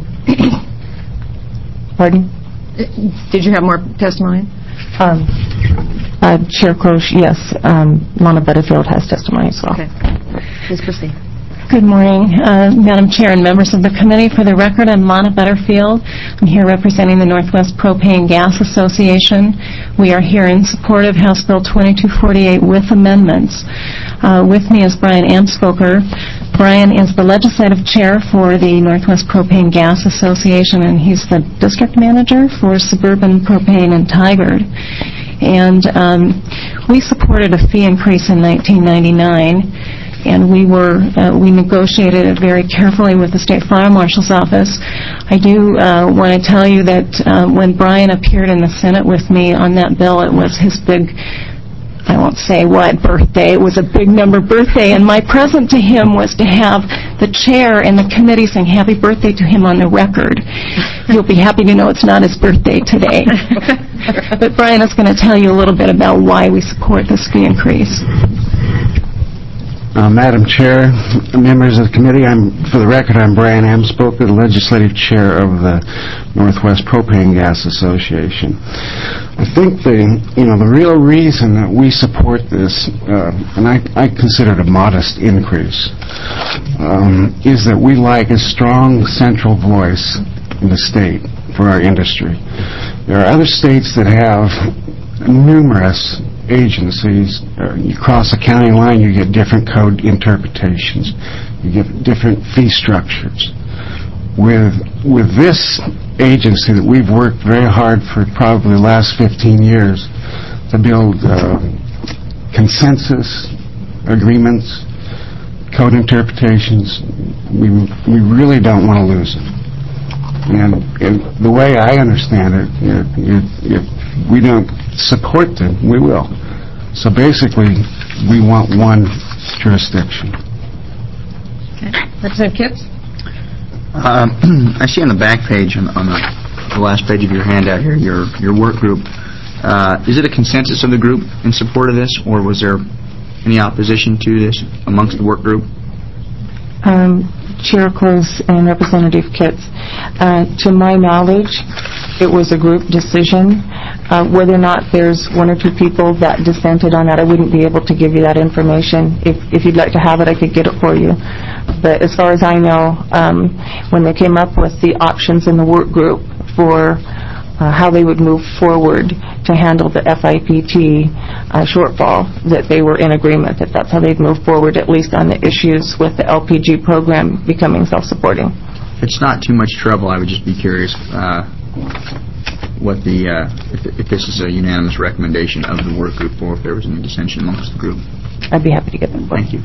Speaker 8: Pardon?
Speaker 1: Did you have more testimony?
Speaker 8: Um, uh, Chair Croce, yes, um, Lana Butterfield has testimony as well.
Speaker 1: Okay. Please proceed.
Speaker 11: Good morning, uh, Madam Chair and members of the committee. For the record, I'm Lana Butterfield. I'm here representing the Northwest Propane Gas Association. We are here in support of House Bill twenty-two forty-eight with amendments. Uh, with me is Brian Amspoker. Brian is the legislative chair for the Northwest Propane Gas Association, and he's the district manager for Suburban Propane and Tigard. And um, we supported a fee increase in nineteen ninety-nine. And we were uh, we negotiated it very carefully with the State Fire Marshal's office. I do uh, want to tell you that uh, when Brian appeared in the Senate with me on that bill, it was his big, I won't say what, birthday. It was a big number birthday, and my present to him was to have the chair and the committee sing happy birthday to him on the record. You'll be happy to know it's not his birthday today. But Brian is going to tell you a little bit about why we support this fee increase.
Speaker 12: Uh, Madam Chair, members of the committee, I'm, for the record, I'm Brian Amspoker, the legislative chair of the Northwest Propane Gas Association. I think the, you know, the real reason that we support this, uh, and I, I consider it a modest increase, um, is that we like a strong central voice in the state for our industry. There are other states that have numerous agencies. Uh, you cross a county line, you get different code interpretations. You get different fee structures. With with this agency that we've worked very hard for probably the last fifteen years to build uh, consensus agreements, code interpretations, we we really don't want to lose it. And, and the way I understand it, if, if, if we don't support them, we will. So basically, we want one jurisdiction.
Speaker 1: Okay. Representative Kitts?
Speaker 13: Um, I see on the back page, on, on the, the last page of your handout here, your your work group. Uh, is it a consensus of the group in support of this, or was there any opposition to this amongst the work group?
Speaker 8: Um, Chair Croce and Representative Kitts, uh, to my knowledge, it was a group decision. Uh, whether or not there's one or two people that dissented on that, I wouldn't be able to give you that information. If, if you'd like to have it, I could get it for you. But as far as I know, um, when they came up with the options in the work group for uh, how they would move forward to handle the F I P T uh, shortfall, that they were in agreement that that's how they'd move forward, at least on the issues with the L P G program becoming self-supporting.
Speaker 13: If it's not too much trouble, I would just be curious uh, what the uh, if, if this is a unanimous recommendation of the work group, or if there was any dissension amongst the group.
Speaker 8: I'd be happy to get that for
Speaker 13: you. Thank you.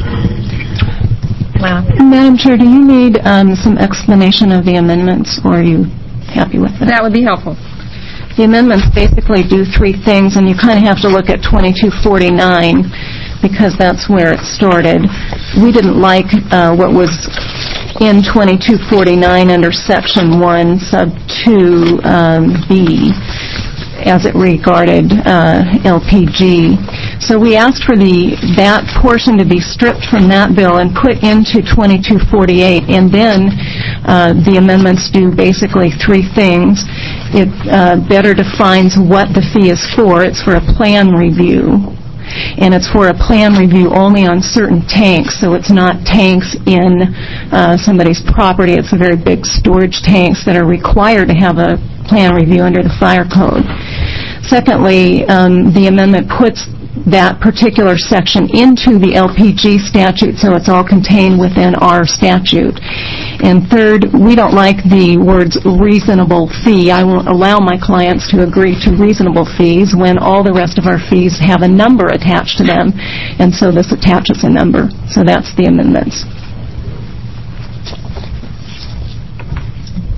Speaker 1: Wow.
Speaker 11: Madam Chair, do you need um, some explanation of the amendments, or are you happy with it?
Speaker 1: That would be helpful.
Speaker 11: The amendments basically do three things, and you kind of have to look at twenty-two forty-nine because that's where it started. We didn't like uh, what was in twenty-two forty-nine under Section one, Sub two um, B, as it regarded uh, L P G. So we asked for the that portion to be stripped from that bill and put into twenty-two forty-eight, and then uh, the amendments do basically three things. It uh, better defines what the fee is for. It's for a plan review, and it's for a plan review only on certain tanks, so it's not tanks in uh, somebody's property. It's a very big storage tanks that are required to have a plan review under the fire code. Secondly, um, the amendment puts that particular section into the L P G statute, so it's all contained within our statute. And third, we don't like the words reasonable fee. I won't allow my clients to agree to reasonable fees when all the rest of our fees have a number attached to them, and so this attaches a number. So that's the amendments.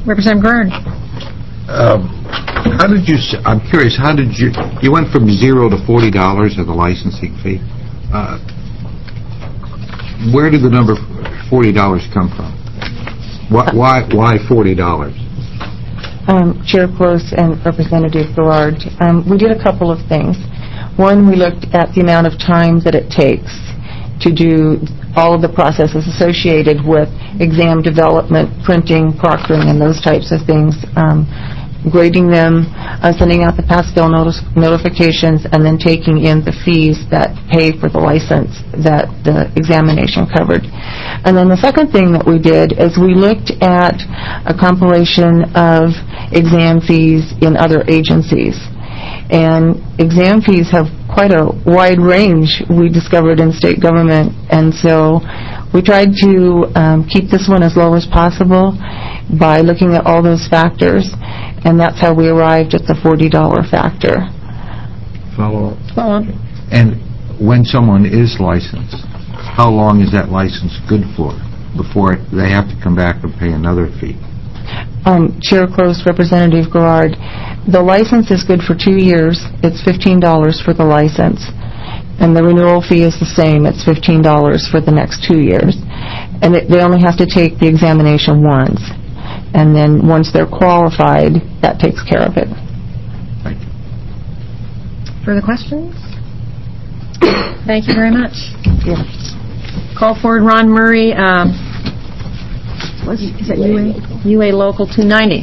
Speaker 1: Representative Gerard.
Speaker 6: Um, How did you, s- I'm curious, how did you, you went from zero to forty dollars of the licensing fee. Uh, Where did the number forty dollars come from? Why, why why forty dollars?
Speaker 8: Um, Chair Close and Representative Gerard, um, we did a couple of things. One, we looked at the amount of time that it takes to do all of the processes associated with exam development, printing, proctoring, and those types of things, um, grading them, uh, sending out the pass-fail notice, notifications, and then taking in the fees that pay for the license that the examination covered. And then the second thing that we did is we looked at a compilation of exam fees in other agencies. And exam fees have quite a wide range, we discovered, in state government. And so we tried to um, keep this one as low as possible by looking at all those factors. And that's how we arrived at the forty dollars factor.
Speaker 6: Follow up.
Speaker 1: Follow up.
Speaker 6: And when someone is licensed, how long is that license good for before they have to come back and pay another fee?
Speaker 8: Um, Chair Close, Representative Gerard, the license is good for two years. It's fifteen dollars for the license. And the renewal fee is the same. It's fifteen dollars for the next two years. And it, they only have to take the examination once. And then once they're qualified, that takes care of it.
Speaker 6: Thank you.
Speaker 1: Further questions? Thank you very much.
Speaker 8: Yeah.
Speaker 1: Call forward Ron Murray. Um, what's, is that U A? U A Local two ninety.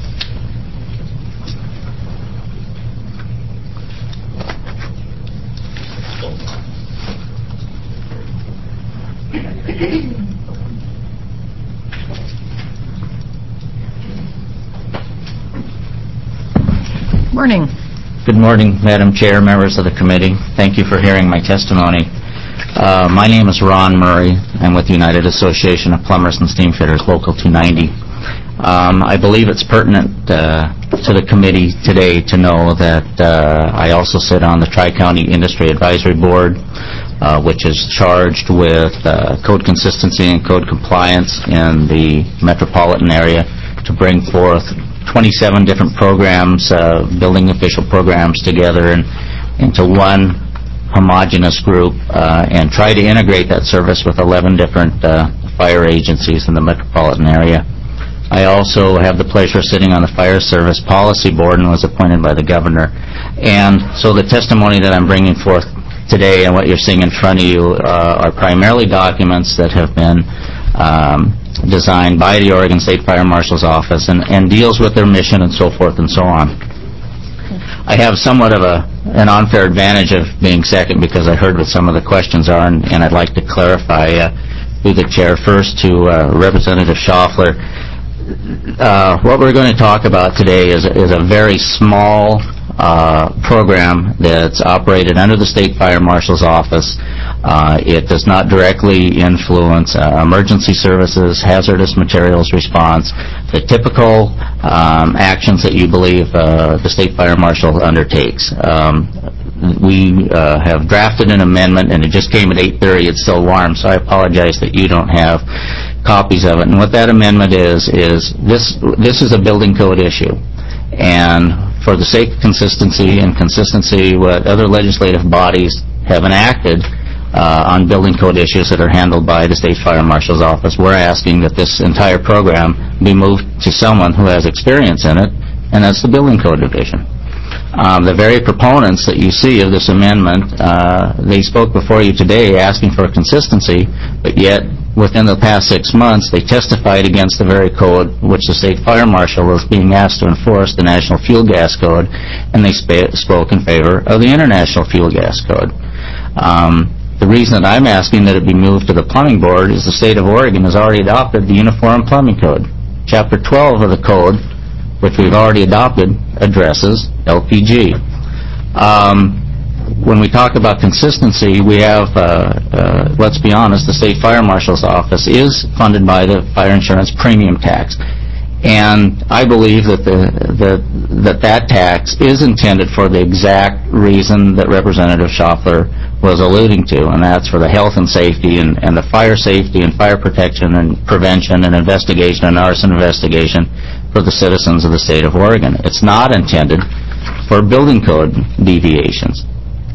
Speaker 1: Morning.
Speaker 14: Good morning, Madam Chair, members of the committee. Thank you for hearing my testimony. Uh, my name is Ron Murray. I'm with the United Association of Plumbers and Steamfitters, Local two ninety. Um, I believe it's pertinent uh, to the committee today to know that uh, I also sit on the Tri-County Industry Advisory Board, uh, which is charged with uh, code consistency and code compliance in the metropolitan area to bring forth twenty-seven different programs, uh, building official programs together and into one homogeneous group uh, and try to integrate that service with eleven different uh, fire agencies in the metropolitan area. I also have the pleasure of sitting on the Fire Service Policy Board and was appointed by the governor. And so the testimony that I'm bringing forth today and what you're seeing in front of you uh, are primarily documents that have been um, designed by the Oregon State Fire Marshal's Office and, and deals with their mission and so forth and so on. I have somewhat of a an unfair advantage of being second because I heard what some of the questions are, and, and I'd like to clarify uh, through the chair. First to uh, Representative Schaffler. Uh, what we're going to talk about today is, is a very small uh, program that's operated under the State Fire Marshal's Office. Uh, it does not directly influence uh, emergency services, hazardous materials response, the typical um, actions that you believe uh, the State Fire Marshal undertakes. Um, we uh, have drafted an amendment, and it just came at eight thirty. It's still warm, so I apologize that you don't have copies of it. And what that amendment is, is this, this is a building code issue. And for the sake of consistency and consistency what other legislative bodies have enacted uh, on building code issues that are handled by the State Fire Marshal's Office, we're asking that this entire program be moved to someone who has experience in it, and that's the Building Code Division. Um, the very proponents that you see of this amendment, uh, they spoke before you today asking for consistency, but yet within the past six months they testified against the very code which the State Fire Marshal is being asked to enforce, the National Fuel Gas Code, and they sp- spoke in favor of the International Fuel Gas Code. Um, the reason that I'm asking that it be moved to the Plumbing Board is the state of Oregon has already adopted the Uniform Plumbing Code. Chapter twelve of the code, which we've already adopted, addresses L P G. Um, when we talk about consistency, we have, uh, uh, let's be honest, the State Fire Marshal's Office is funded by the fire insurance premium tax. And I believe that the, the, that that tax is intended for the exact reason that Representative Schaffler was alluding to, and that's for the health and safety and, and the fire safety and fire protection and prevention and investigation and arson investigation for the citizens of the state of Oregon. It's not intended for building code deviations.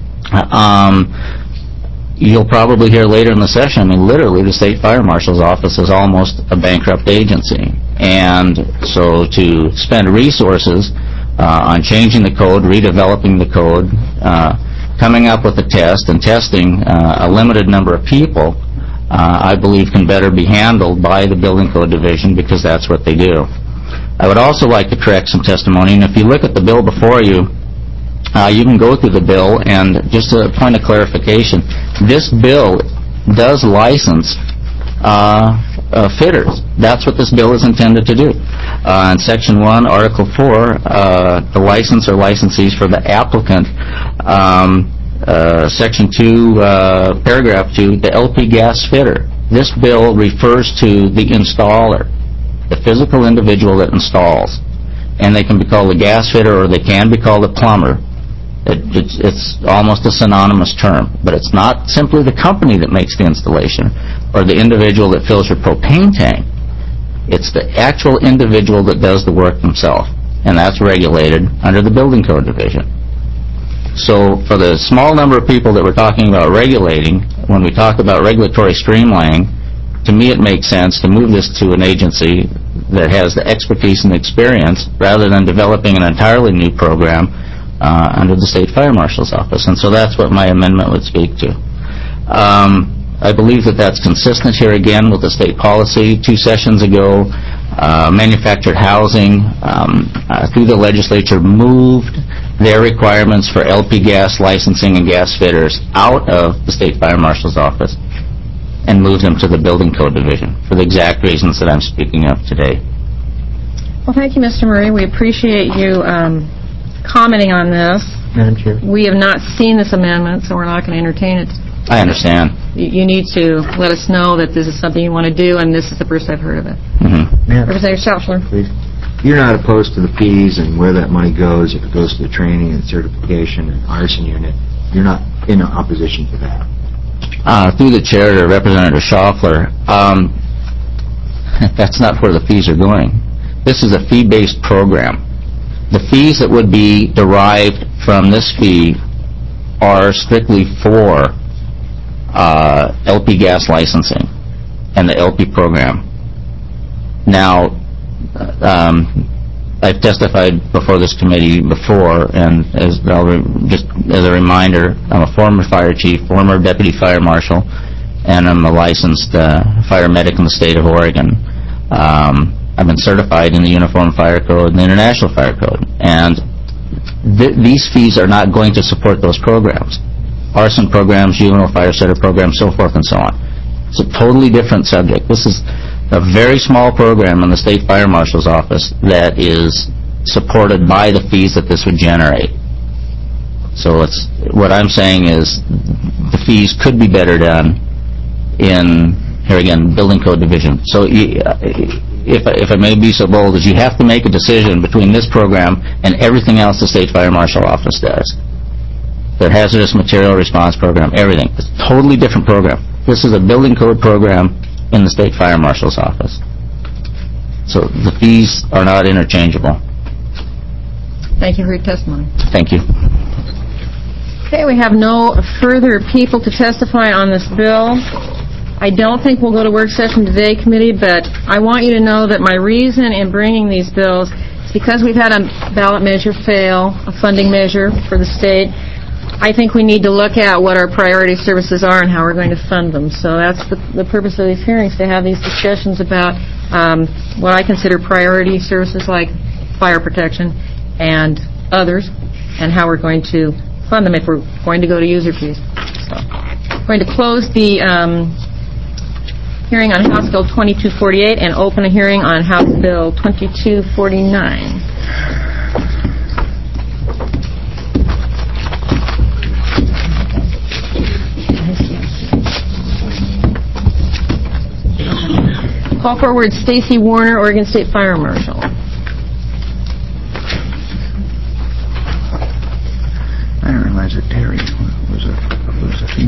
Speaker 14: Um, you'll probably hear later in the session, I mean, literally the State Fire Marshal's office is almost a bankrupt agency. And so to spend resources uh, on changing the code, redeveloping the code, uh, coming up with a test and testing uh, a limited number of people, uh, I believe can better be handled by the Building Code Division because that's what they do. I would also like to correct some testimony, and if you look at the bill before you, uh, you can go through the bill, and just a point of clarification, this bill does license uh, uh, fitters. That's what this bill is intended to do. Uh, in Section one, Article four, uh, the license or licensees for the applicant, um, uh, Section two, uh, Paragraph two, the L P gas fitter. This bill refers to the installer, the physical individual that installs. And they can be called a gas fitter or they can be called a plumber. It, it's, it's almost a synonymous term, but it's not simply the company that makes the installation or the individual that fills your propane tank. It's the actual individual that does the work themselves, and that's regulated under the Building Code Division. So for the small number of people that we're talking about regulating, when we talk about regulatory streamlining, to me it makes sense to move this to an agency that has the expertise and experience rather than developing an entirely new program uh, under the State Fire Marshal's office. And so that's what my amendment would speak to. Um, I believe that that's consistent here again with the state policy. Two sessions ago, uh, manufactured housing um, uh, through the legislature moved their requirements for L P gas licensing and gas fitters out of the State Fire Marshal's office and moved them to the Building Code Division for the exact reasons that I'm speaking of today.
Speaker 1: Well, thank you, Mister Murray. We appreciate you um, commenting on this.
Speaker 13: Madam Chair.
Speaker 1: We have not seen this amendment, so we're not going to entertain it.
Speaker 14: I understand.
Speaker 1: You, you need to let us know that this is something you want to do, and this is the first I've heard of it.
Speaker 14: Mm-hmm.
Speaker 1: Representative Schaufler.
Speaker 3: Please. You're not opposed to the fees and where that money goes, if it goes to the training and certification and arson unit. You're not in opposition to that.
Speaker 14: Uh, through the chair to Representative Schaufler, um, that's not where the fees are going. This is a fee-based program. The fees that would be derived from this fee are strictly for uh, L P gas licensing and the L P program. Now, um, I've testified before this committee before, and as I'll re just as a reminder, I'm a former fire chief, former deputy fire marshal, and I'm a licensed uh, fire medic in the state of Oregon. Um, I've been certified in the Uniform Fire Code and the International Fire Code, and th these fees are not going to support those programs. Arson programs, juvenile fire setter programs, so forth and so on. It's a totally different subject. This is a very small program in the State Fire Marshal's office that is supported by the fees that this would generate. So it's, what I'm saying is the fees could be better done in, here again, Building Code Division. So if, if I may be so bold, is you have to make a decision between this program and everything else the State Fire Marshal office does. Their hazardous material response program, everything. It's a totally different program. This is a building code program in the State Fire Marshal's office. So the fees are not interchangeable.
Speaker 1: Thank you for your testimony.
Speaker 14: Thank you.
Speaker 1: Okay, we have no further people to testify on this bill. I don't think we'll go to work session today, committee, but I want you to know that my reason in bringing these bills is because we've had a ballot measure fail, a funding measure for the state. I think we need to look at what our priority services are and how we're going to fund them. So that's the, the purpose of these hearings, to have these discussions about um, what I consider priority services like fire protection and others, and how we're going to fund them if we're going to go to user fees. So I'm going to close the um, hearing on House Bill twenty-two forty-eight and open a hearing on House Bill twenty-two forty-nine. Call forward Stacy Warner, Oregon State Fire Marshal.
Speaker 3: I didn't realize that Terry was a, was a female.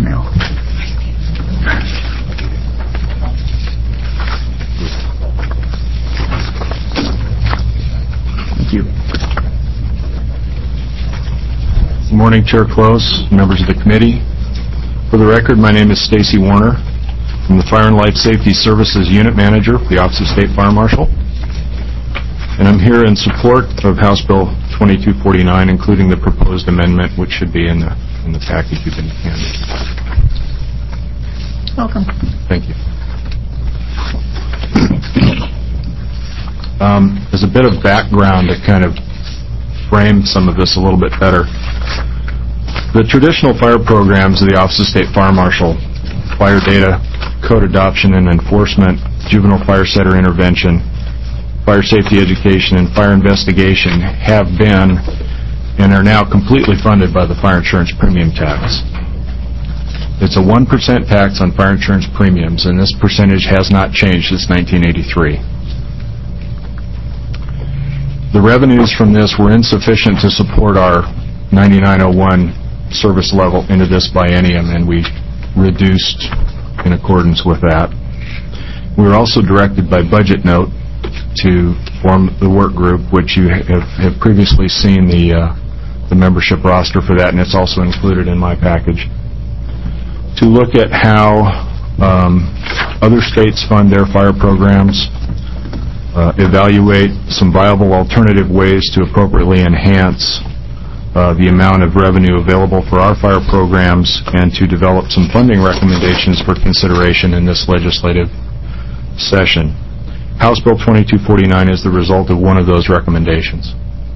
Speaker 15: morning, Chair Close, members of the committee. For the record, my name is Stacy Warner. I'm the Fire and Life Safety Services Unit Manager for the Office of State Fire Marshal. And I'm here in support of House Bill twenty-two forty-nine, including the proposed amendment, which should be in the, in the package you've been handed.
Speaker 1: Welcome.
Speaker 15: Thank you. Um, as a bit of background to kind of frame some of this a little bit better, the traditional fire programs of the Office of State Fire Marshal, fire data, code adoption and enforcement, juvenile fire setter intervention, fire safety education, and fire investigation have been and are now completely funded by the fire insurance premium tax. It's a one percent tax on fire insurance premiums, and this percentage has not changed since nineteen eighty-three. The revenues from this were insufficient to support our ninety-nine oh one service level into this biennium, and we reduced in accordance with that. We were also directed by budget note to form the work group, which you have, have previously seen the, uh, the membership roster for that, and it's also included in my package, to look at how um, other states fund their fire programs, uh, evaluate some viable alternative ways to appropriately enhance uh, the amount of revenue available for our fire programs, and to develop some funding recommendations for consideration in this legislative session. House Bill twenty-two forty-nine is the result of one of those recommendations.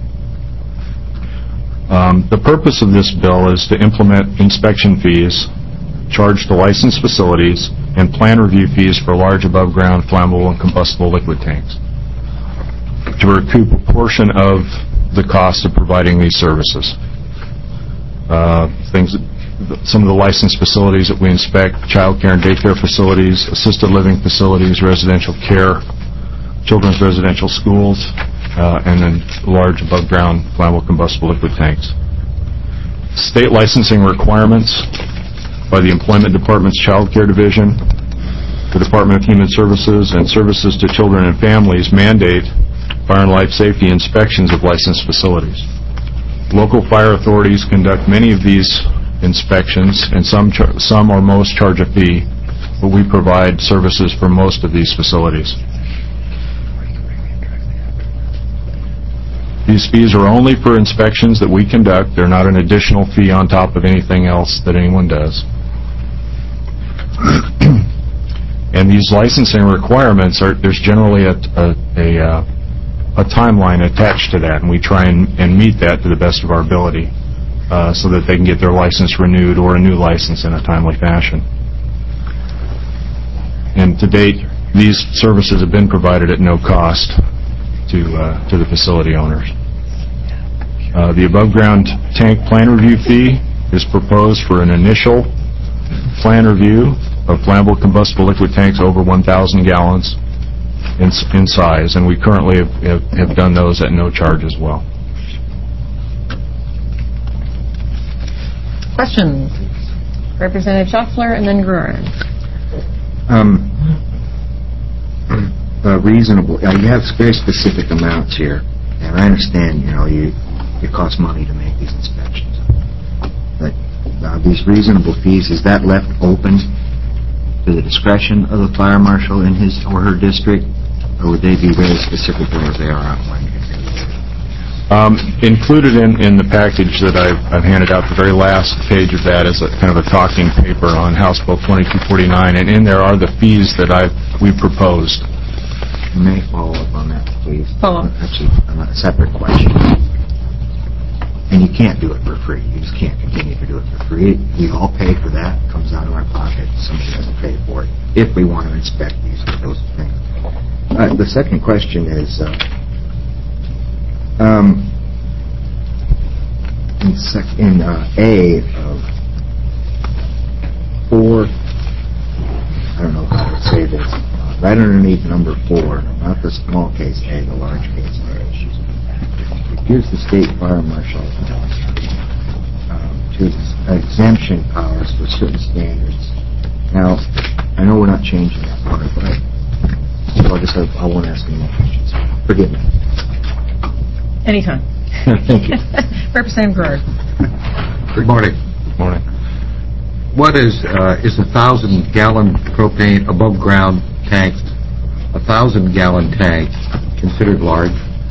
Speaker 15: Um, the purpose of this bill is to implement inspection fees charged to licensed facilities and plan review fees for large above-ground flammable and combustible liquid tanks to recoup a portion of the cost of providing these services. Uh, things, some of the licensed facilities that we inspect: child care and daycare facilities, assisted living facilities, residential care, children's residential schools, uh, and then large above-ground flammable combustible liquid tanks. State licensing requirements by the Employment Department's Child Care Division, the Department of Human Services, and Services to Children and Families mandate fire and life safety inspections of licensed facilities. Local fire authorities conduct many of these inspections, and some, char- some or most charge a fee, but we provide services for most of these facilities. These fees are only for inspections that we conduct. They're not an additional fee on top of anything else that anyone does. And these licensing requirements are, there's generally a, a, a, uh, a timeline attached to that, and we try and, and meet that to the best of our ability uh, so that they can get their license renewed or a new license in a timely fashion. And to date, these services have been provided at no cost to uh, to the facility owners. Uh, the above-ground tank plan review fee is proposed for an initial plan review of flammable combustible liquid tanks over one thousand gallons in, in size, and we currently have, have, have done those at no charge as well.
Speaker 1: Questions? Representative Schaffler and then Gruer.
Speaker 3: Um, uh, reasonable. Uh, you have very specific amounts here, and I understand. You know, you it costs money to make these inspections. But uh, these reasonable fees, is that left open to the discretion of the fire marshal in his or her district, or would they be very specific as they are outlined here?
Speaker 15: Um, included in, in the package that I've, I've handed out, the very last page of that is a kind of a talking paper on House Bill twenty-two forty-nine, and in there are the fees that I've we proposed.
Speaker 3: You may follow up on that, please.
Speaker 1: Follow up.
Speaker 3: Actually, a separate question. And you can't do it for free. You just can't continue to do it for free. We all pay for that. It comes out of our pocket. Somebody doesn't pay for it if we want to inspect these those things. Uh, the second question is, uh, um, in, sec- in uh, A of four, I don't know how to say this, uh, right underneath number four, not the small case A, the large case A. It gives the state fire marshal um, to exemption powers for certain standards. Now, I know we're not changing that part, but I, so I guess I, I won't ask any more questions. Forgive me.
Speaker 1: Anytime.
Speaker 3: Thank you.
Speaker 1: Representative Gruer.
Speaker 6: Good morning.
Speaker 15: Morning.
Speaker 6: What is, uh, is a thousand gallon propane above ground tank, a thousand gallon tank considered large?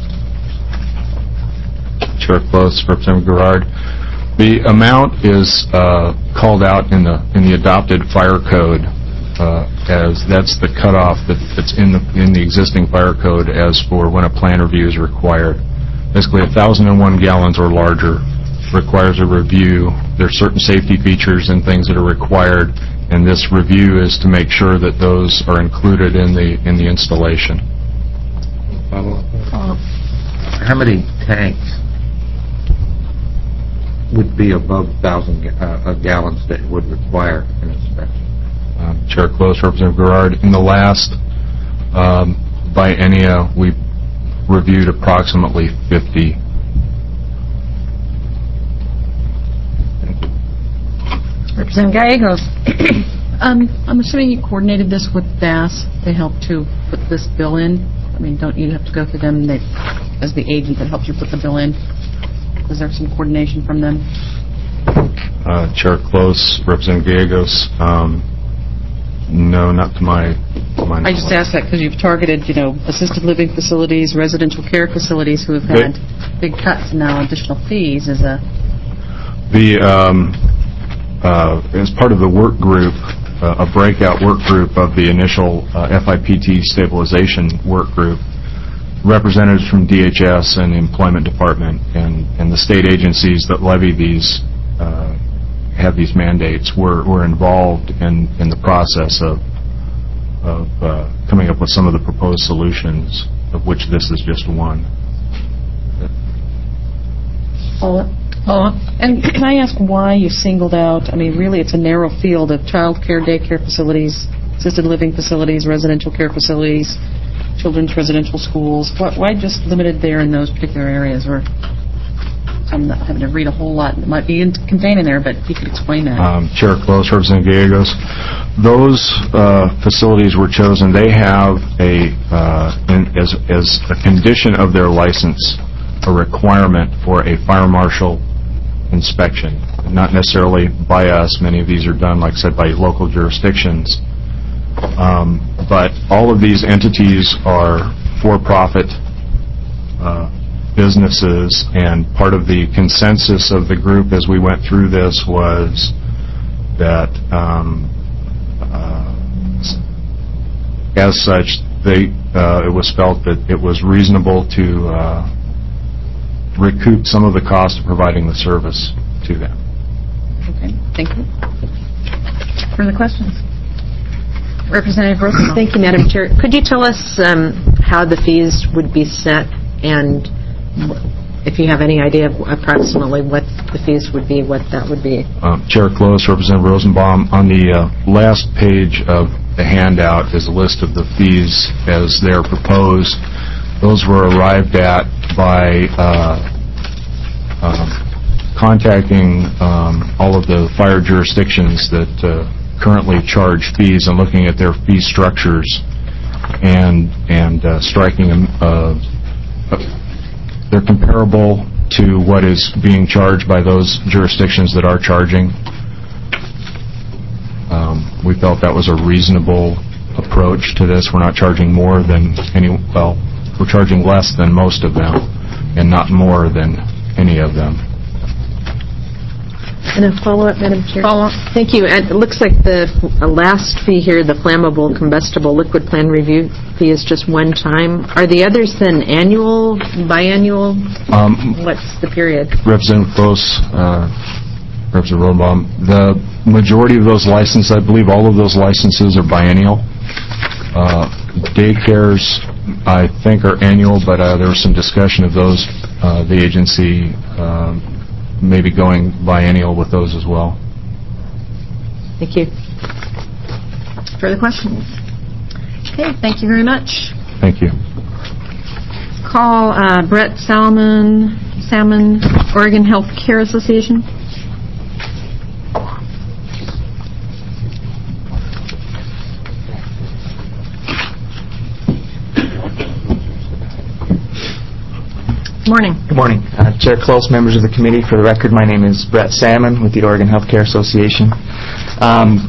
Speaker 15: Chair Close, Representative Gerard. The amount is uh, called out in the in the adopted fire code uh, as that's the cutoff that, that's in the in the existing fire code as for when a plan review is required. Basically, a thousand and one gallons or larger requires a review. There's certain safety features and things that are required, and this review is to make sure that those are included in the in the installation.
Speaker 6: Uh, how many tanks would be above one thousand uh, gallons that would require an inspection?
Speaker 15: Uh, Chair Close, Representative Gerard. In the last um, biennia, we reviewed approximately fifty.
Speaker 1: Representative Gallegos.
Speaker 9: Um, I'm assuming you coordinated this with D A S. They helped to put this bill in. I mean, don't you have to go through them they, as the agent that helps you put the bill in? Was there some coordination from them?
Speaker 15: Uh, Chair Close, Representative Gallegos. Um, no, not to my, to my
Speaker 9: I just asked that because you've targeted, you know, assisted living facilities, residential care facilities who have had big cuts and now additional fees as a...
Speaker 15: The, um, uh, as part of the work group, uh, a breakout work group of the initial uh, F I P T stabilization work group, representatives from D H S and the Employment Department and, and the state agencies that levy these, uh, have these mandates were, were involved in, in the process of, of uh, coming up with some of the proposed solutions, of which this is just one.
Speaker 9: Paula? Paula? And can I ask why you singled out, I mean, really it's a narrow field of child care, daycare facilities, assisted living facilities, residential care facilities, children's residential schools. Why, why just limited there in those particular areas? Or I'm not having to read a whole lot that might be in, contained in there, but if you could explain that.
Speaker 15: Um, Chair Close, Representative Gallegos. Those uh, facilities were chosen. They have a, uh, in, as, as a condition of their license, a requirement for a fire marshal inspection. Not necessarily by us. Many of these are done, like I said, by local jurisdictions. Um, but all of these entities are for-profit uh, businesses, and part of the consensus of the group as we went through this was that um, uh, as such, they, uh, it was felt that it was reasonable to uh, recoup some of the cost of providing the service to them.
Speaker 9: Okay, thank you.
Speaker 1: Further questions? Representative Rosenbaum.
Speaker 10: Thank you, Madam Chair. Could you tell us um, how the fees would be set, and if you have any idea of approximately what the fees would be, what that would be?
Speaker 15: Uh, Chair Close, Representative Rosenbaum, on the uh, last page of the handout is a list of the fees as they're proposed. Those were arrived at by uh, uh, contacting um, all of the fire jurisdictions that uh, currently charge fees and looking at their fee structures and and uh, striking them. Uh, they're comparable to what is being charged by those jurisdictions that are charging. Um, we felt that was a reasonable approach to this. We're not charging more than any, well, we're charging less than most of them and not more than any of them.
Speaker 10: And a follow-up, Madam Chair?
Speaker 1: Follow-up.
Speaker 10: Thank you. And it looks like the uh, last fee here, the flammable combustible liquid plan review fee, is just one time. Are the others then annual, biannual?
Speaker 15: Um,
Speaker 10: What's the period?
Speaker 15: Representative Close, uh, Representative Rosenbaum, the majority of those licenses, I believe all of those licenses are biennial. Uh, daycares, I think, are annual, but uh, there was some discussion of those, uh, the agency um, maybe going biennial with those as well.
Speaker 10: Thank you.
Speaker 1: Further questions? Okay, thank you very much.
Speaker 15: Thank you.
Speaker 1: Call uh, Brett Salmon, Salmon, Oregon Health Care Association. Morning.
Speaker 16: Good morning. Uh, Chair Close, members of the committee. For the record, my name is Brett Salmon with the Oregon Healthcare Association. Um,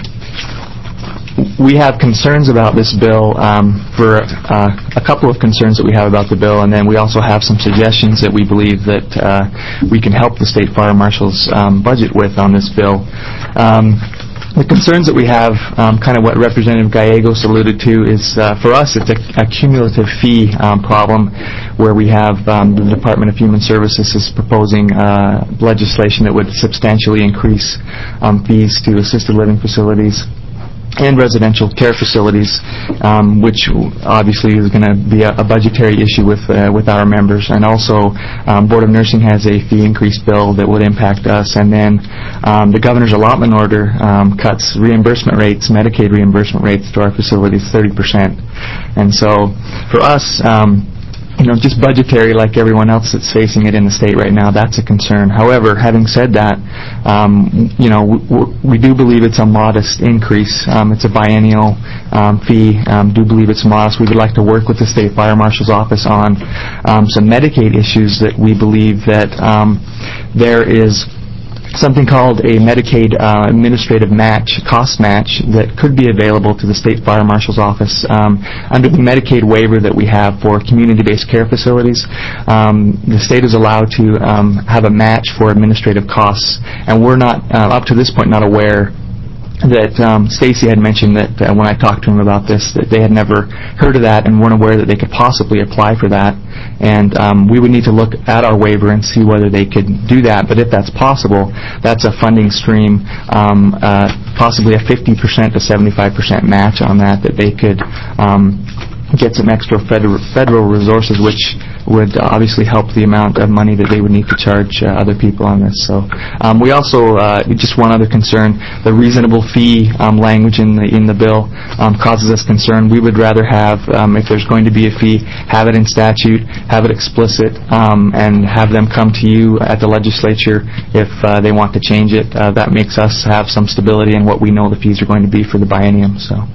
Speaker 16: we have concerns about this bill um, for uh, a couple of concerns that we have about the bill, and then we also have some suggestions that we believe that uh, we can help the State Fire Marshal's um, budget with on this bill. Um, The concerns that we have, um, kind of what Representative Gallegos alluded to, is uh, for us it's a, a cumulative fee um, problem where we have um, the Department of Human Services is proposing uh, legislation that would substantially increase um, fees to assisted living facilities and residential care facilities, um, which obviously is going to be a, a budgetary issue with uh, with our members. And also, um, Board of Nursing has a fee increase bill that would impact us. And then um, the Governor's allotment order um, cuts reimbursement rates, Medicaid reimbursement rates to our facilities thirty percent. And so for us, um, you know, just budgetary like everyone else that's facing it in the state right now, that's a concern. However, having said that, um, you know, we, we do believe it's a modest increase. Um, it's a biennial um, fee. Um, do believe it's modest. We would like to work with the State Fire Marshal's Office on um, some Medicaid issues that we believe that um, there is something called a Medicaid uh, administrative match, cost match, that could be available to the State Fire Marshal's Office um, under the Medicaid waiver that we have for community-based care facilities. Um, the state is allowed to um, have a match for administrative costs, and we're not, uh, up to this point, not aware that um, Stacy had mentioned that uh, when I talked to him about this, that they had never heard of that and weren't aware that they could possibly apply for that. And um, we would need to look at our waiver and see whether they could do that. But if that's possible, that's a funding stream, um, uh, possibly a fifty percent to seventy-five percent match on that, that they could um, get some extra federal, federal resources, which would obviously help the amount of money that they would need to charge uh, other people on this. So um, we also, uh, just one other concern, the reasonable fee um, language in the in the bill um, causes us concern. We would rather have, um, if there's going to be a fee, have it in statute, have it explicit, um, and have them come to you at the legislature if uh, they want to change it. Uh, that makes us have some stability in what we know the fees are going to be for the biennium. So,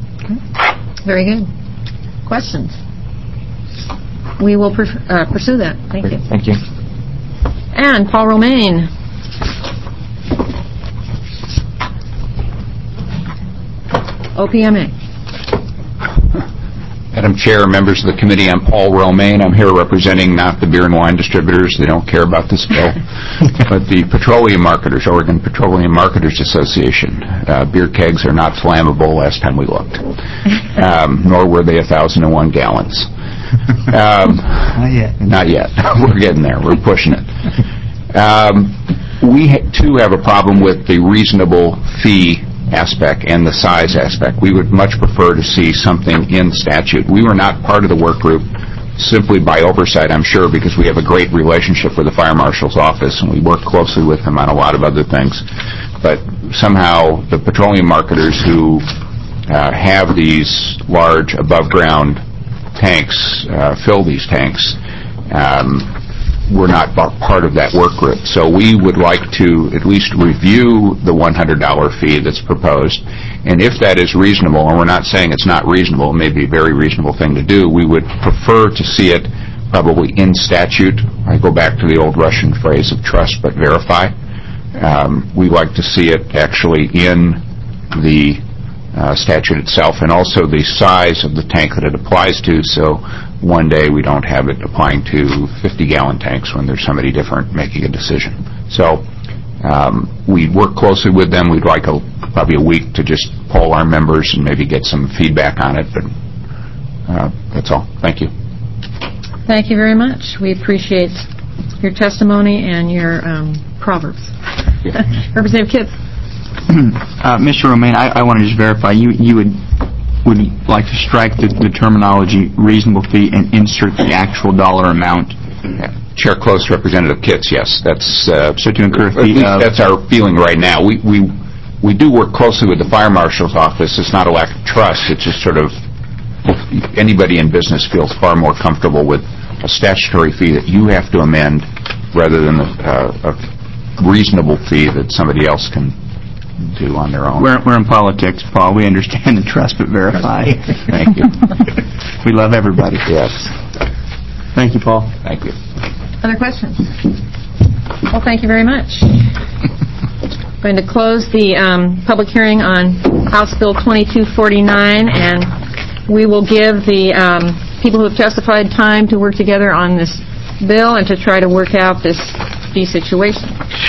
Speaker 1: very good. Questions? We will pr- uh, pursue that. Thank you.
Speaker 16: Thank you.
Speaker 1: And Paul Romaine. O P M A.
Speaker 17: Madam Chair, members of the committee, I'm Paul Romaine. I'm here representing not the beer and wine distributors. They don't care about this bill, but the petroleum marketers, Oregon Petroleum Marketers Association. Uh, beer kegs are not flammable last time we looked, um, nor were they one thousand one gallons. Um,
Speaker 3: not yet.
Speaker 17: Not yet. We're getting there. We're pushing it. Um, we, ha- too, have a problem with the reasonable fee aspect and the size aspect. We would much prefer to see something in statute. We were not part of the work group simply by oversight, I'm sure, because we have a great relationship with the Fire Marshal's Office and we work closely with them on a lot of other things. But somehow the petroleum marketers who uh, have these large above-ground tanks, uh, fill these tanks, um, we're not part of that work group. So we would like to at least review the one hundred dollars fee that's proposed. And if that is reasonable, and we're not saying it's not reasonable, it may be a very reasonable thing to do, we would prefer to see it probably in statute. I go back to the old Russian phrase of trust but verify. Um, we like to see it actually in the uh, statute itself, and also the size of the tank that it applies to, so one day we don't have it applying to fifty-gallon tanks when there's somebody different making a decision. So um, we work closely with them. We'd like a, probably a week to just poll our members and maybe get some feedback on it, but uh, that's all. Thank you.
Speaker 1: Thank you very much. We appreciate your testimony and your um, proverbs. Yeah. Representative Kitts.
Speaker 13: uh, Mister Romaine, I, I want to just verify, you, you would would like to strike the, the terminology reasonable fee and insert the actual dollar amount.
Speaker 17: Yeah. Chair Close, Representative Kitts, yes. That's uh,
Speaker 13: so to incur a
Speaker 17: fee.
Speaker 13: At least uh,
Speaker 17: that's our feeling right now. We we we do work closely with the Fire Marshal's Office. It's not a lack of trust. It's just sort of anybody in business feels far more comfortable with a statutory fee that you have to amend rather than a, uh, a reasonable fee that somebody else can do on their own.
Speaker 13: We're, we're in politics, Paul. We understand the trust but verify.
Speaker 17: Thank you.
Speaker 13: We love everybody.
Speaker 17: Yes.
Speaker 13: Thank you, Paul.
Speaker 17: Thank you.
Speaker 1: Other questions? Well, thank you very much. Going to close the um, public hearing on House Bill twenty-two forty-nine, and we will give the um, people who have testified time to work together on this bill and to try to work out this fee situation.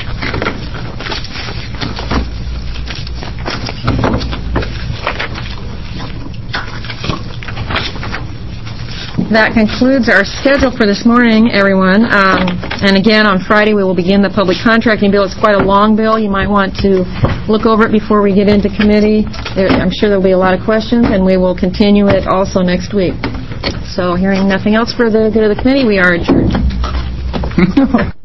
Speaker 1: That concludes our schedule for this morning, everyone. Um, and again, on Friday, we will begin the public contracting bill. It's quite a long bill. You might want to look over it before we get into committee. There, I'm sure there will be a lot of questions, and we will continue it also next week. So hearing nothing else for the good of the committee, we are adjourned.